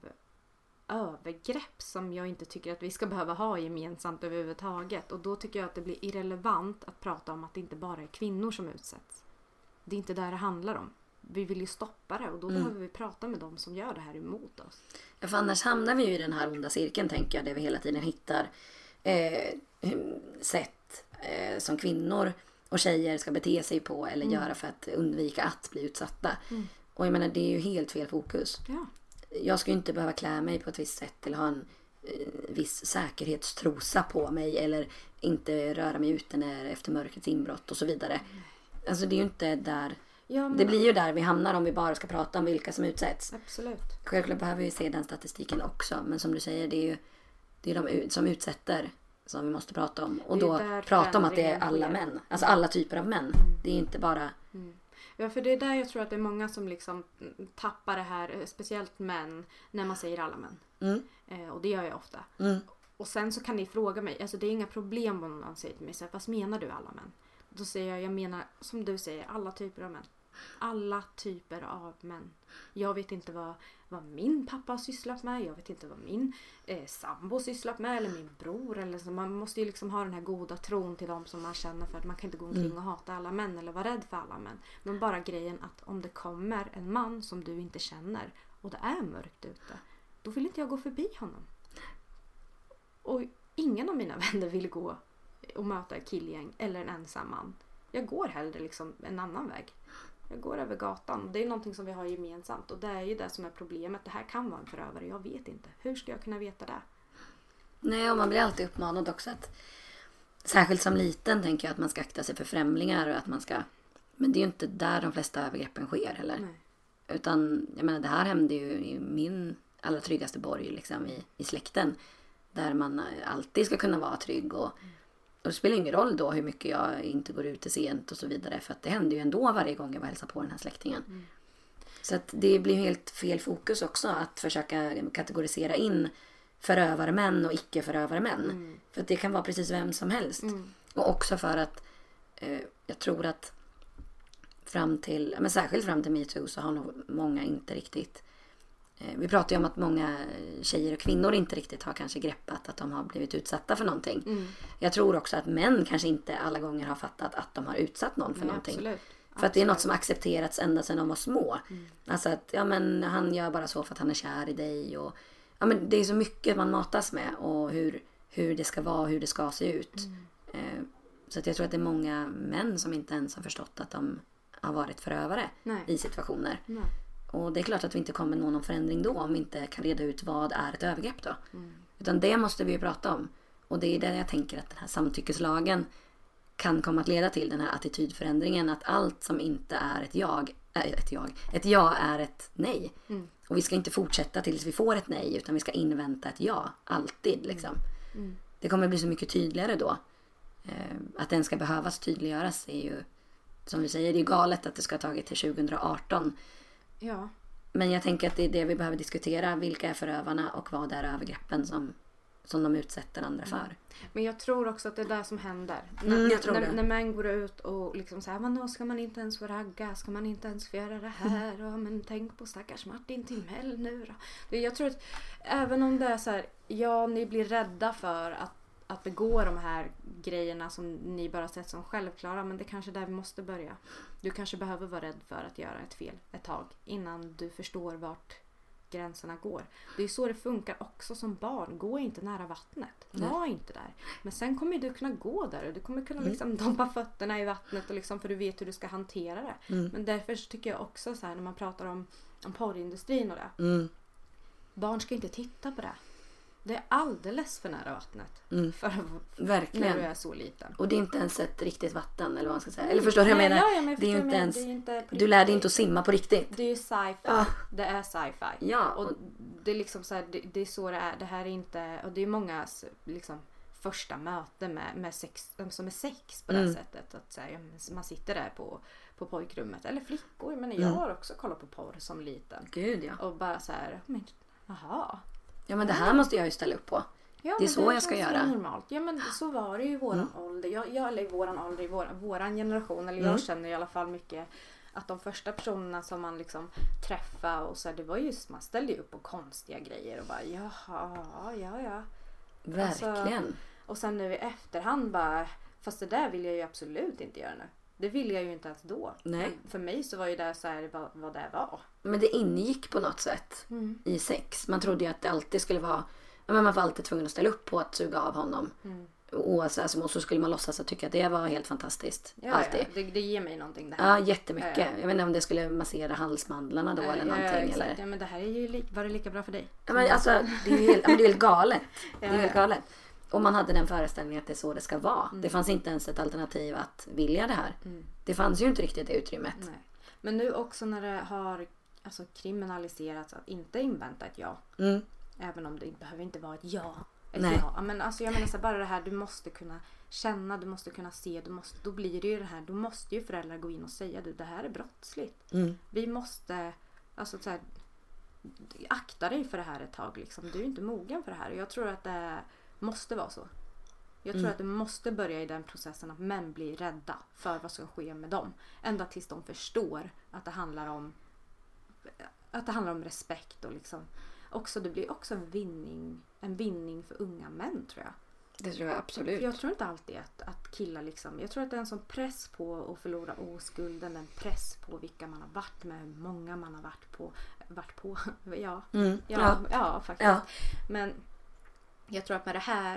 övergrepp som jag inte tycker att vi ska behöva ha gemensamt överhuvudtaget. Och då tycker jag att det blir irrelevant att prata om att det inte bara är kvinnor som utsätts. Det är inte där det handlar om. Vi vill ju stoppa det och då mm. behöver vi prata med dem som gör det här emot oss. Ja, för annars hamnar vi ju i den här onda cirkeln, tänker jag, där vi hela tiden hittar eh, sätt eh, som kvinnor och tjejer ska bete sig på eller mm. göra för att undvika att bli utsatta. Mm. Och jag menar, det är ju helt fel fokus. Ja. Jag ska ju inte behöva klä mig på ett visst sätt eller ha en eh, viss säkerhetstrosa på mig eller inte röra mig ute när efter mörkrets inbrott och så vidare. Mm. Alltså det är ju inte där. Ja, men... Det blir ju där vi hamnar om vi bara ska prata om vilka som utsätts. Absolut. Självklart behöver vi se den statistiken också. Men som du säger, det är ju det är de som utsätter som vi måste prata om. Och då prata om att det är alla män. Alltså alla typer av män. Mm. Det är inte bara... Mm. Ja, för det är där jag tror att det är många som liksom tappar det här, speciellt män, när man säger alla män. Mm. Eh, och det gör jag ofta. Mm. Och sen så kan ni fråga mig, alltså det är inga problem om någon säger till mig, så här, vad menar du alla män? Då säger jag, jag menar som du säger, alla typer av män. Alla typer av män. Jag vet inte vad, vad min pappa har sysslat med. Jag vet inte vad min eh, sambo har sysslat med. Eller min bror. Eller så. Man måste ju liksom ha den här goda tron till dem som man känner. För att man kan inte gå omkring och hata alla män. Eller vara rädd för alla män. Men bara grejen att om det kommer en man som du inte känner. Och det är mörkt ute. Då vill inte jag gå förbi honom. Och ingen av mina vänner vill gå och möta ett killgäng. Eller en ensam man. Jag går hellre liksom en annan väg. Jag går över gatan. Det är någonting som vi har gemensamt. Och det är ju det som är problemet. Det här kan vara en förövare. Jag vet inte. Hur ska jag kunna veta det? Nej, och man blir alltid uppmanad också att, särskilt som liten tänker jag att man ska akta sig för främlingar och att man ska, men det är ju inte där de flesta övergreppen sker heller. Nej. Utan jag menar, det här hände ju i min allra tryggaste borg liksom, i, i släkten, där man alltid ska kunna vara trygg och, och det spelar ingen roll då hur mycket jag inte går ut sent och så vidare, för att det händer ju ändå varje gång jag var hälsa på den här släktingen. Mm. Så att det blir helt fel fokus också att försöka kategorisera in förövare män och icke förövare män. Mm. För att det kan vara precis vem som helst. Mm. Och också för att eh, jag tror att fram till, men särskilt fram till MeToo så har nog många inte riktigt, eh, vi pratar ju om att många tjejer och kvinnor inte riktigt har kanske greppat att de har blivit utsatta för någonting. Mm. Jag tror också att män kanske inte alla gånger har fattat att de har utsatt någon för mm, någonting. Absolut. För att det är något som accepterats ända sedan de var små. Mm. Alltså att ja, men han gör bara så för att han är kär i dig. Och, ja, men det är så mycket man matas med. Och hur, hur det ska vara, hur det ska se ut. Mm. Eh, så att jag tror att det är många män som inte ens har förstått att de har varit förövare Nej. i situationer. Nej. Och det är klart att vi inte kommer nå någon förändring då om vi inte kan reda ut vad är ett övergrepp då. Mm. Utan det måste vi ju prata om. Och det är där jag tänker att den här samtyckeslagen kan komma att leda till, den här attitydförändringen, att allt som inte är ett jag, äh, ett jag, ett ja är ett nej. Mm. Och vi ska inte fortsätta tills vi får ett nej, utan vi ska invänta ett ja, alltid liksom. Mm. Mm. Det kommer bli så mycket tydligare då. Eh, att den ska behövas tydliggöras är ju, som du säger, det är galet att det ska ha tagit till tjugo arton. Ja. Men jag tänker att det är det vi behöver diskutera, vilka är förövarna och vad är övergreppen som som de utsätter andra för. Mm. Men jag tror också att det är det som händer. Mm, jag tror när, det. när män går ut och liksom säger, men då ska man inte ens få ragga, ska man inte ens få göra det här, mm. och, men tänk på stackars Martin Timell nu då. Jag tror att även om det är så här, ja, ni blir rädda för att, att begå de här grejerna som ni bara sett som självklara, men det är kanske där vi måste börja. Du kanske behöver vara rädd för att göra ett fel ett tag innan du förstår vart gränserna går. Det är så det funkar också som barn. Gå inte nära vattnet. Var mm. inte där. Men sen kommer du kunna gå där och du kommer kunna liksom mm. dompa fötterna i vattnet och liksom, för du vet hur du ska hantera det. Mm. Men därför tycker jag också så här, när man pratar om, om porrindustrin och det. Mm. Barn ska inte titta på det. Det är alldeles för nära vattnet. Mm. För verkligen. När du är så liten. Och det är inte ens ett riktigt vatten, eller vad man ska säga. Eller förstår du vad jag menar? Ja, ja, men jag det är inte men ens, det är inte du lär dig inte att simma på riktigt. Det är ju sci-fi. Ja. Det är sci-fi. Ja. Och det är liksom så här, det, det är så det är. Det här är inte, och det är många liksom första möten med, med sex, som är sex på det mm. sättet. Att säga, man sitter där på, på pojkrummet. Eller flickor. Men jag mm. har också kollat på porr som liten. Gud, ja. Och bara så här, men, aha. Ja, men det här måste jag ju ställa upp på. Ja, det är så det jag ska göra. Normalt. Ja, men så var det ju i våran mm. ålder. Jag, jag, eller i våran ålder, i vår, våran generation. Eller jag mm. känner i alla fall mycket att de första personerna som man liksom träffade och så, det var ju, man ställde ju upp på konstiga grejer och bara, jaha, ja, ja. Verkligen. Alltså, och sen nu i efterhand bara, fast det där vill jag ju absolut inte göra nu. Det ville jag ju inte ens då. Nej. Men för mig så var ju det så här vad, vad det var. Men det ingick på något sätt mm. i sex. Man trodde ju att det alltid skulle vara, men man var alltid tvungen att ställa upp på att suga av honom. Mm. Och, så, alltså, och så skulle man låtsas att tycka att det var helt fantastiskt. Ja, alltid. Ja. Det, det ger mig någonting det här. Ja, jättemycket. Ja, ja. Jag vet inte om det skulle massera halsmandlarna då ja, eller någonting. Ja, eller? Ja, men det här är ju li- var det lika bra för dig? Ja, men alltså, det är ju helt, men det är helt galet. Det är helt galet. Och man hade den föreställningen att det är så det ska vara. Mm. Det fanns inte ens ett alternativ att vilja det här. Mm. Det fanns ju inte riktigt det utrymmet. Nej. Men nu också när det har alltså, kriminaliserats att inte invänta ett ja. Mm. Även om det behöver inte vara ett ja. Ett Nej. ja. Men alltså, jag menar så bara det här, du måste kunna känna, du måste kunna se, du måste, då blir det ju det här, då måste ju föräldrar gå in och säga du, det här är brottsligt. Mm. Vi måste, alltså så här, akta dig för det här ett tag liksom. Du är inte mogen för det här. Jag tror att det måste vara så. Jag tror mm. att det måste börja i den processen att män blir rädda för vad som sker med dem. Ända tills de förstår att det handlar om att det handlar om respekt och liksom också, det blir också en vinning en vinning för unga män, tror jag. Det tror jag absolut. För jag tror inte alltid att, att killar liksom, jag tror att det är en sån press på att förlora oskulden, en press på vilka man har varit med, hur många man har varit på varit på, ja. Mm. Ja, ja, ja, faktiskt. Ja. Men jag tror att med det här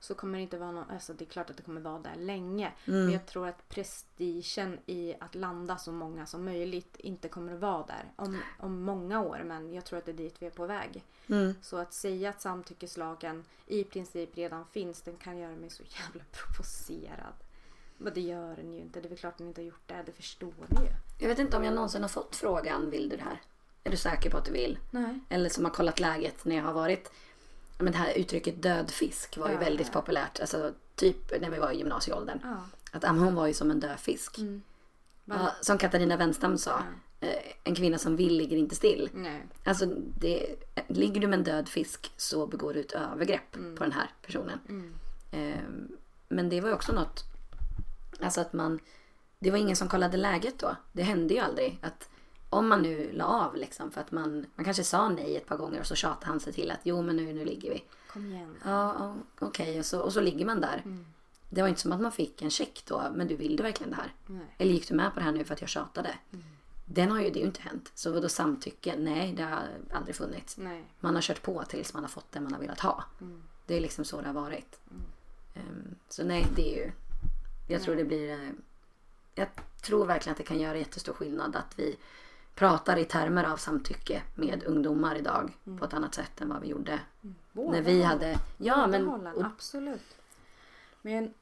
så kommer det inte vara någon, alltså det är klart att det kommer vara där länge. Mm. Men jag tror att prestigen i att landa så många som möjligt inte kommer att vara där om, om många år. Men jag tror att det är dit vi är på väg. Mm. Så att säga att samtyckeslagen i princip redan finns, den kan göra mig så jävla provocerad. Men det gör den ju inte. Det är väl klart den inte har gjort det. Det förstår ni ju. Jag vet inte om jag någonsin har fått frågan, vill du det här? Är du säker på att du vill? Nej. Eller som har kollat läget när jag har varit... Men det här uttrycket död fisk var ju Ja, väldigt ja. populärt. Alltså typ när vi var i gymnasieåldern. Ja. Att ah, men hon var ju som en död fisk. Mm. Ja, som Katarina Wenstam sa. Ja. Eh, en kvinna som vill ligger inte still. Nej. Alltså det, ligger du med en död fisk så begår du ett övergrepp Mm. på den här personen. Mm. Eh, men det var ju också något... Alltså att man... Det var ingen som kollade läget då. Det hände ju aldrig att... Om man nu la av liksom, för att man, man kanske sa nej ett par gånger och så tjatade han sig till att jo men nu, nu ligger vi. Kom igen. Ja, ja okej okay. och, så, och så ligger man där. Mm. Det var inte som att man fick en check då, men du vill du verkligen det här? Nej. Eller gick du med på det här nu för att jag tjatade? Mm. Den har ju, det är ju inte hänt. Så vadå samtycke? Nej, det har aldrig funnits. Nej. Man har kört på tills man har fått det man har velat ha. Mm. Det är liksom så det har varit. Mm. Um, så nej, det är ju... Jag tror det blir... Uh, jag tror verkligen att det kan göra jättestor skillnad att vi pratar i termer av samtycke med ungdomar idag Mm. på ett annat sätt än vad vi gjorde Mm. när vi hade... Ja, men... Och, absolut. Men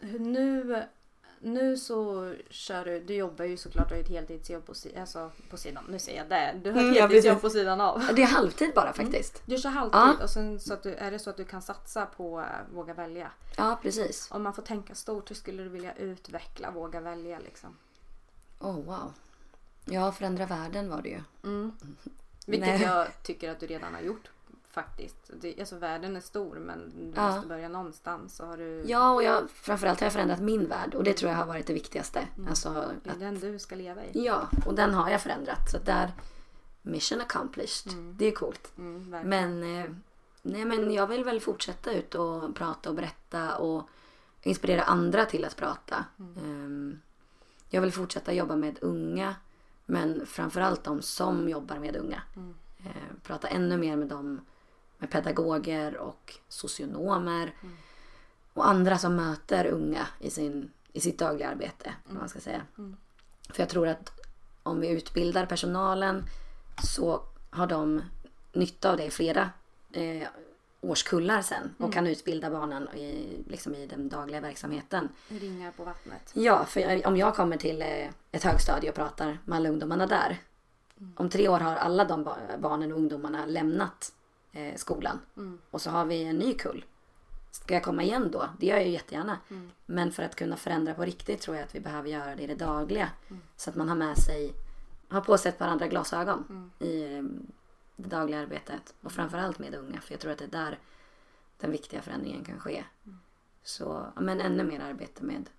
nu, nu så kör du, du jobbar ju såklart, du har ett heltidsjobb på, alltså, på sidan, nu säger jag det, du har ett Mm, ja, heltidsjobb precis. på sidan av. Det är halvtid bara faktiskt. Du kör halvtid Ja. och sen så att du, är det så att du kan satsa på äh, Våga välja. Ja, precis. Om man får tänka stort, hur skulle du vilja utveckla Våga välja liksom? Oh, wow. Ja, förändra världen var det ju. Mm. Vilket Nej. jag tycker att du redan har gjort faktiskt. Det, alltså världen är stor men du Ja. måste börja någonstans. Så har du... Ja, och jag, framförallt har jag förändrat min värld. Och det tror jag har varit det viktigaste. Mm. Alltså, Det är att, den du ska leva i. ja, och den har jag förändrat. Så att där, mission accomplished. Mm. Det är coolt. Mm, verkligen. Men, eh, nej, men jag vill väl fortsätta ut och prata och berätta och inspirera andra till att prata. Mm. Um, jag vill fortsätta jobba med unga, men framförallt de som jobbar med unga. Mm. Uh, prata ännu mer med dem, med pedagoger och socionomer Mm. och andra som möter unga i, sin, i sitt dagliga arbete. Mm. Man ska säga. Mm. För jag tror att om vi utbildar personalen så har de nytta av det i flera eh, årskullar sen och Mm. kan utbilda barnen i, liksom i den dagliga verksamheten. Ringar på vattnet. Ja, för jag, om jag kommer till eh, ett högstadie och pratar med alla ungdomarna där. Mm. Om tre år har alla de ba- barnen och ungdomarna lämnat eh, skolan. Mm. Och så har vi en ny kull. Ska jag komma igen då? Det gör jag ju jättegärna. Mm. Men för att kunna förändra på riktigt tror jag att vi behöver göra det i det dagliga. Mm. Så att man har med sig, har på sig ett par andra glasögon Mm. i eh, det dagliga arbetet. Och framförallt med unga. För jag tror att det är där den viktiga förändringen kan ske. Mm. Så, ja, men ännu mer arbete med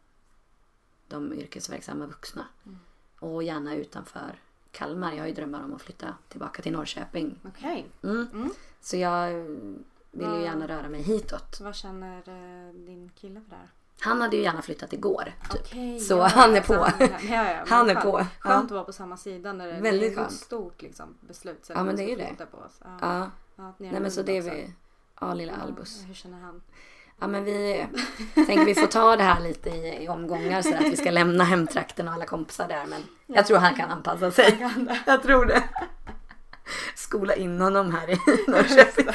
de yrkesverksamma vuxna. Mm. Och gärna utanför Kalmar. Jag har ju drömmar om att flytta tillbaka till Norrköping. Okej. Mm. Mm. Så jag vill ju Vad- gärna röra mig hitåt. Vad känner eh, din kille för det här? Han hade ju gärna flyttat igår. Typ. Okej, Så ja, han är på. ja, ja, ja, Han men är skönt. på. Skönt Ja. att vara på samma sida när det, Väldigt det är ett skönt. stort liksom, beslut. Så Ja, men man det är ska ju det. flytta På oss. Ja. Ja. Ja, att ni Nej men så det är också. vi. Ja, lilla Albus. Ja, hur känner han? Ja men vi tänker vi får ta det här lite i, i omgångar så att vi ska lämna hemtrakten och alla kompisar där. Men jag tror han kan anpassa sig. Jag tror det. Skola in honom här i Norrköping.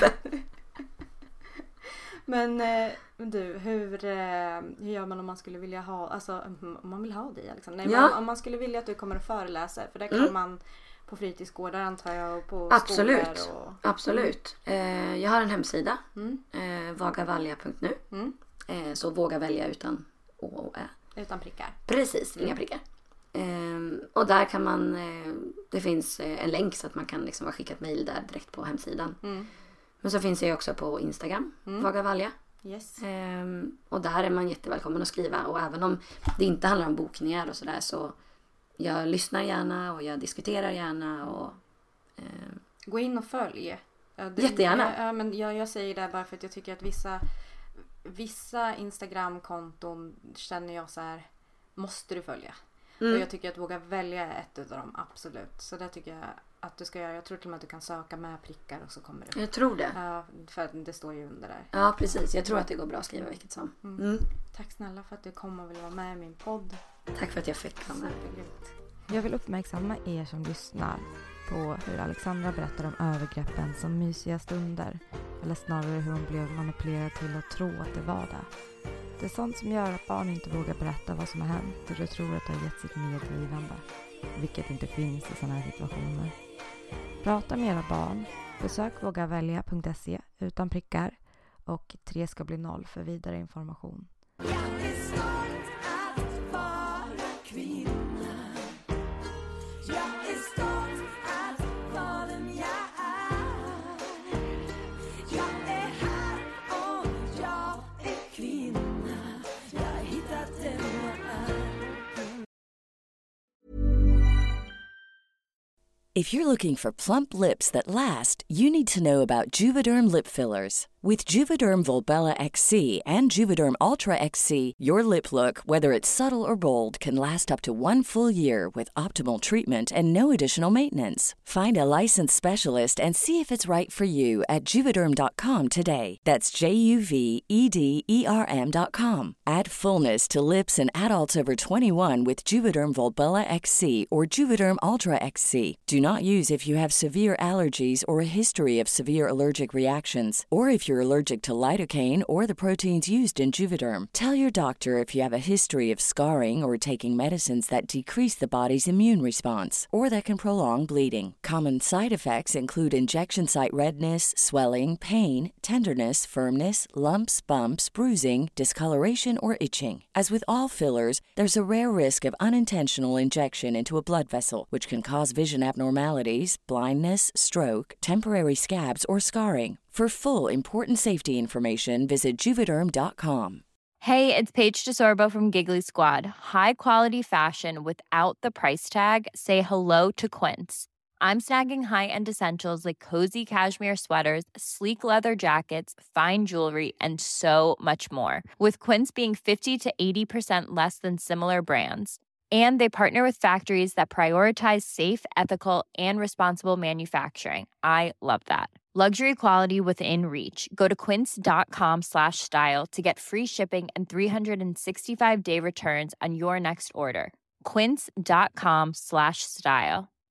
Men eh, du, hur, eh, hur gör man om man skulle vilja ha, alltså om man vill ha dig liksom? Nej, Ja. men om man skulle vilja att du kommer och föreläser, för det kan Mm. man på fritidsgårdar antar jag och på Absolut. skolor och... Absolut. Eh, jag har en hemsida. Mm. Eh, vagavalja punkt nu. Mm. Eh, så våga välja utan å och ä. Utan prickar. Precis, inga Mm. prickar. Ehm, och där kan man, eh, det finns eh, en länk så att man kan liksom skicka ett mejl där direkt på hemsidan. Mm. Men så finns jag också på Instagram, Mm. Vagavalja. Yes. Ehm, och där är man jättevälkommen att skriva. Och även om det inte handlar om bokningar och sådär så jag lyssnar gärna och jag diskuterar gärna. Och, ehm, Gå in och följ. Ja, det, Jättegärna. Ja, men jag, jag säger det bara för att jag tycker att vissa vissa Instagram-konton känner jag så här, måste du följa. Mm. Och jag tycker att våga välja är ett av dem, absolut. Så det tycker jag att du ska göra. Jag tror till och med att du kan söka med prickar och så kommer det. Jag tror det. Ja, för att det står ju under där. Ja, precis. Jag tror att det går bra att skriva vilket som. Mm. Mm. Tack snälla för att du kom och ville vara med i min podd. Tack för att jag fick komma. Jag vill uppmärksamma er som lyssnar på hur Alexandra berättar om övergreppen som mysiga stunder. Eller snarare hur hon blev manipulerad till att tro att det var det. Det är sånt som gör att barn inte vågar berätta vad som har hänt och de tror att de har gett sitt medgivande. Vilket inte finns i sådana här situationer. Prata med era barn. Besök vågavälja punkt se utan prickar. Och tre ska bli noll för vidare information. If you're looking for plump lips that last, you need to know about Juvederm lip fillers. With Juvederm Volbella X C and Juvederm Ultra X C, your lip look, whether it's subtle or bold, can last up to one full year with optimal treatment and no additional maintenance. Find a licensed specialist and see if it's right for you at juvederm dot com today. That's J U V E D E R M dot com. Add fullness to lips in adults over twenty-one with Juvederm Volbella X C or Juvederm Ultra X C. Do not use if you have severe allergies or a history of severe allergic reactions, or if you're allergic to lidocaine or the proteins used in Juvederm. Tell your doctor if you have a history of scarring or taking medicines that decrease the body's immune response or that can prolong bleeding. Common side effects include injection site redness, swelling, pain, tenderness, firmness, lumps, bumps, bruising, discoloration, or itching. As with all fillers, there's a rare risk of unintentional injection into a blood vessel, which can cause vision abnormalities, blindness, stroke, temporary scabs, or scarring. For full, important safety information, visit Juvederm dot com. Hey, it's Paige DeSorbo from Giggly Squad. High quality fashion without the price tag. Say hello to Quince. I'm snagging high-end essentials like cozy cashmere sweaters, sleek leather jackets, fine jewelry, and so much more. With Quince being fifty to eighty percent less than similar brands. And they partner with factories that prioritize safe, ethical, and responsible manufacturing. I love that. Luxury quality within reach. Go to quince dot com slash style to get free shipping and three sixty-five day returns on your next order. quince dot com slash style.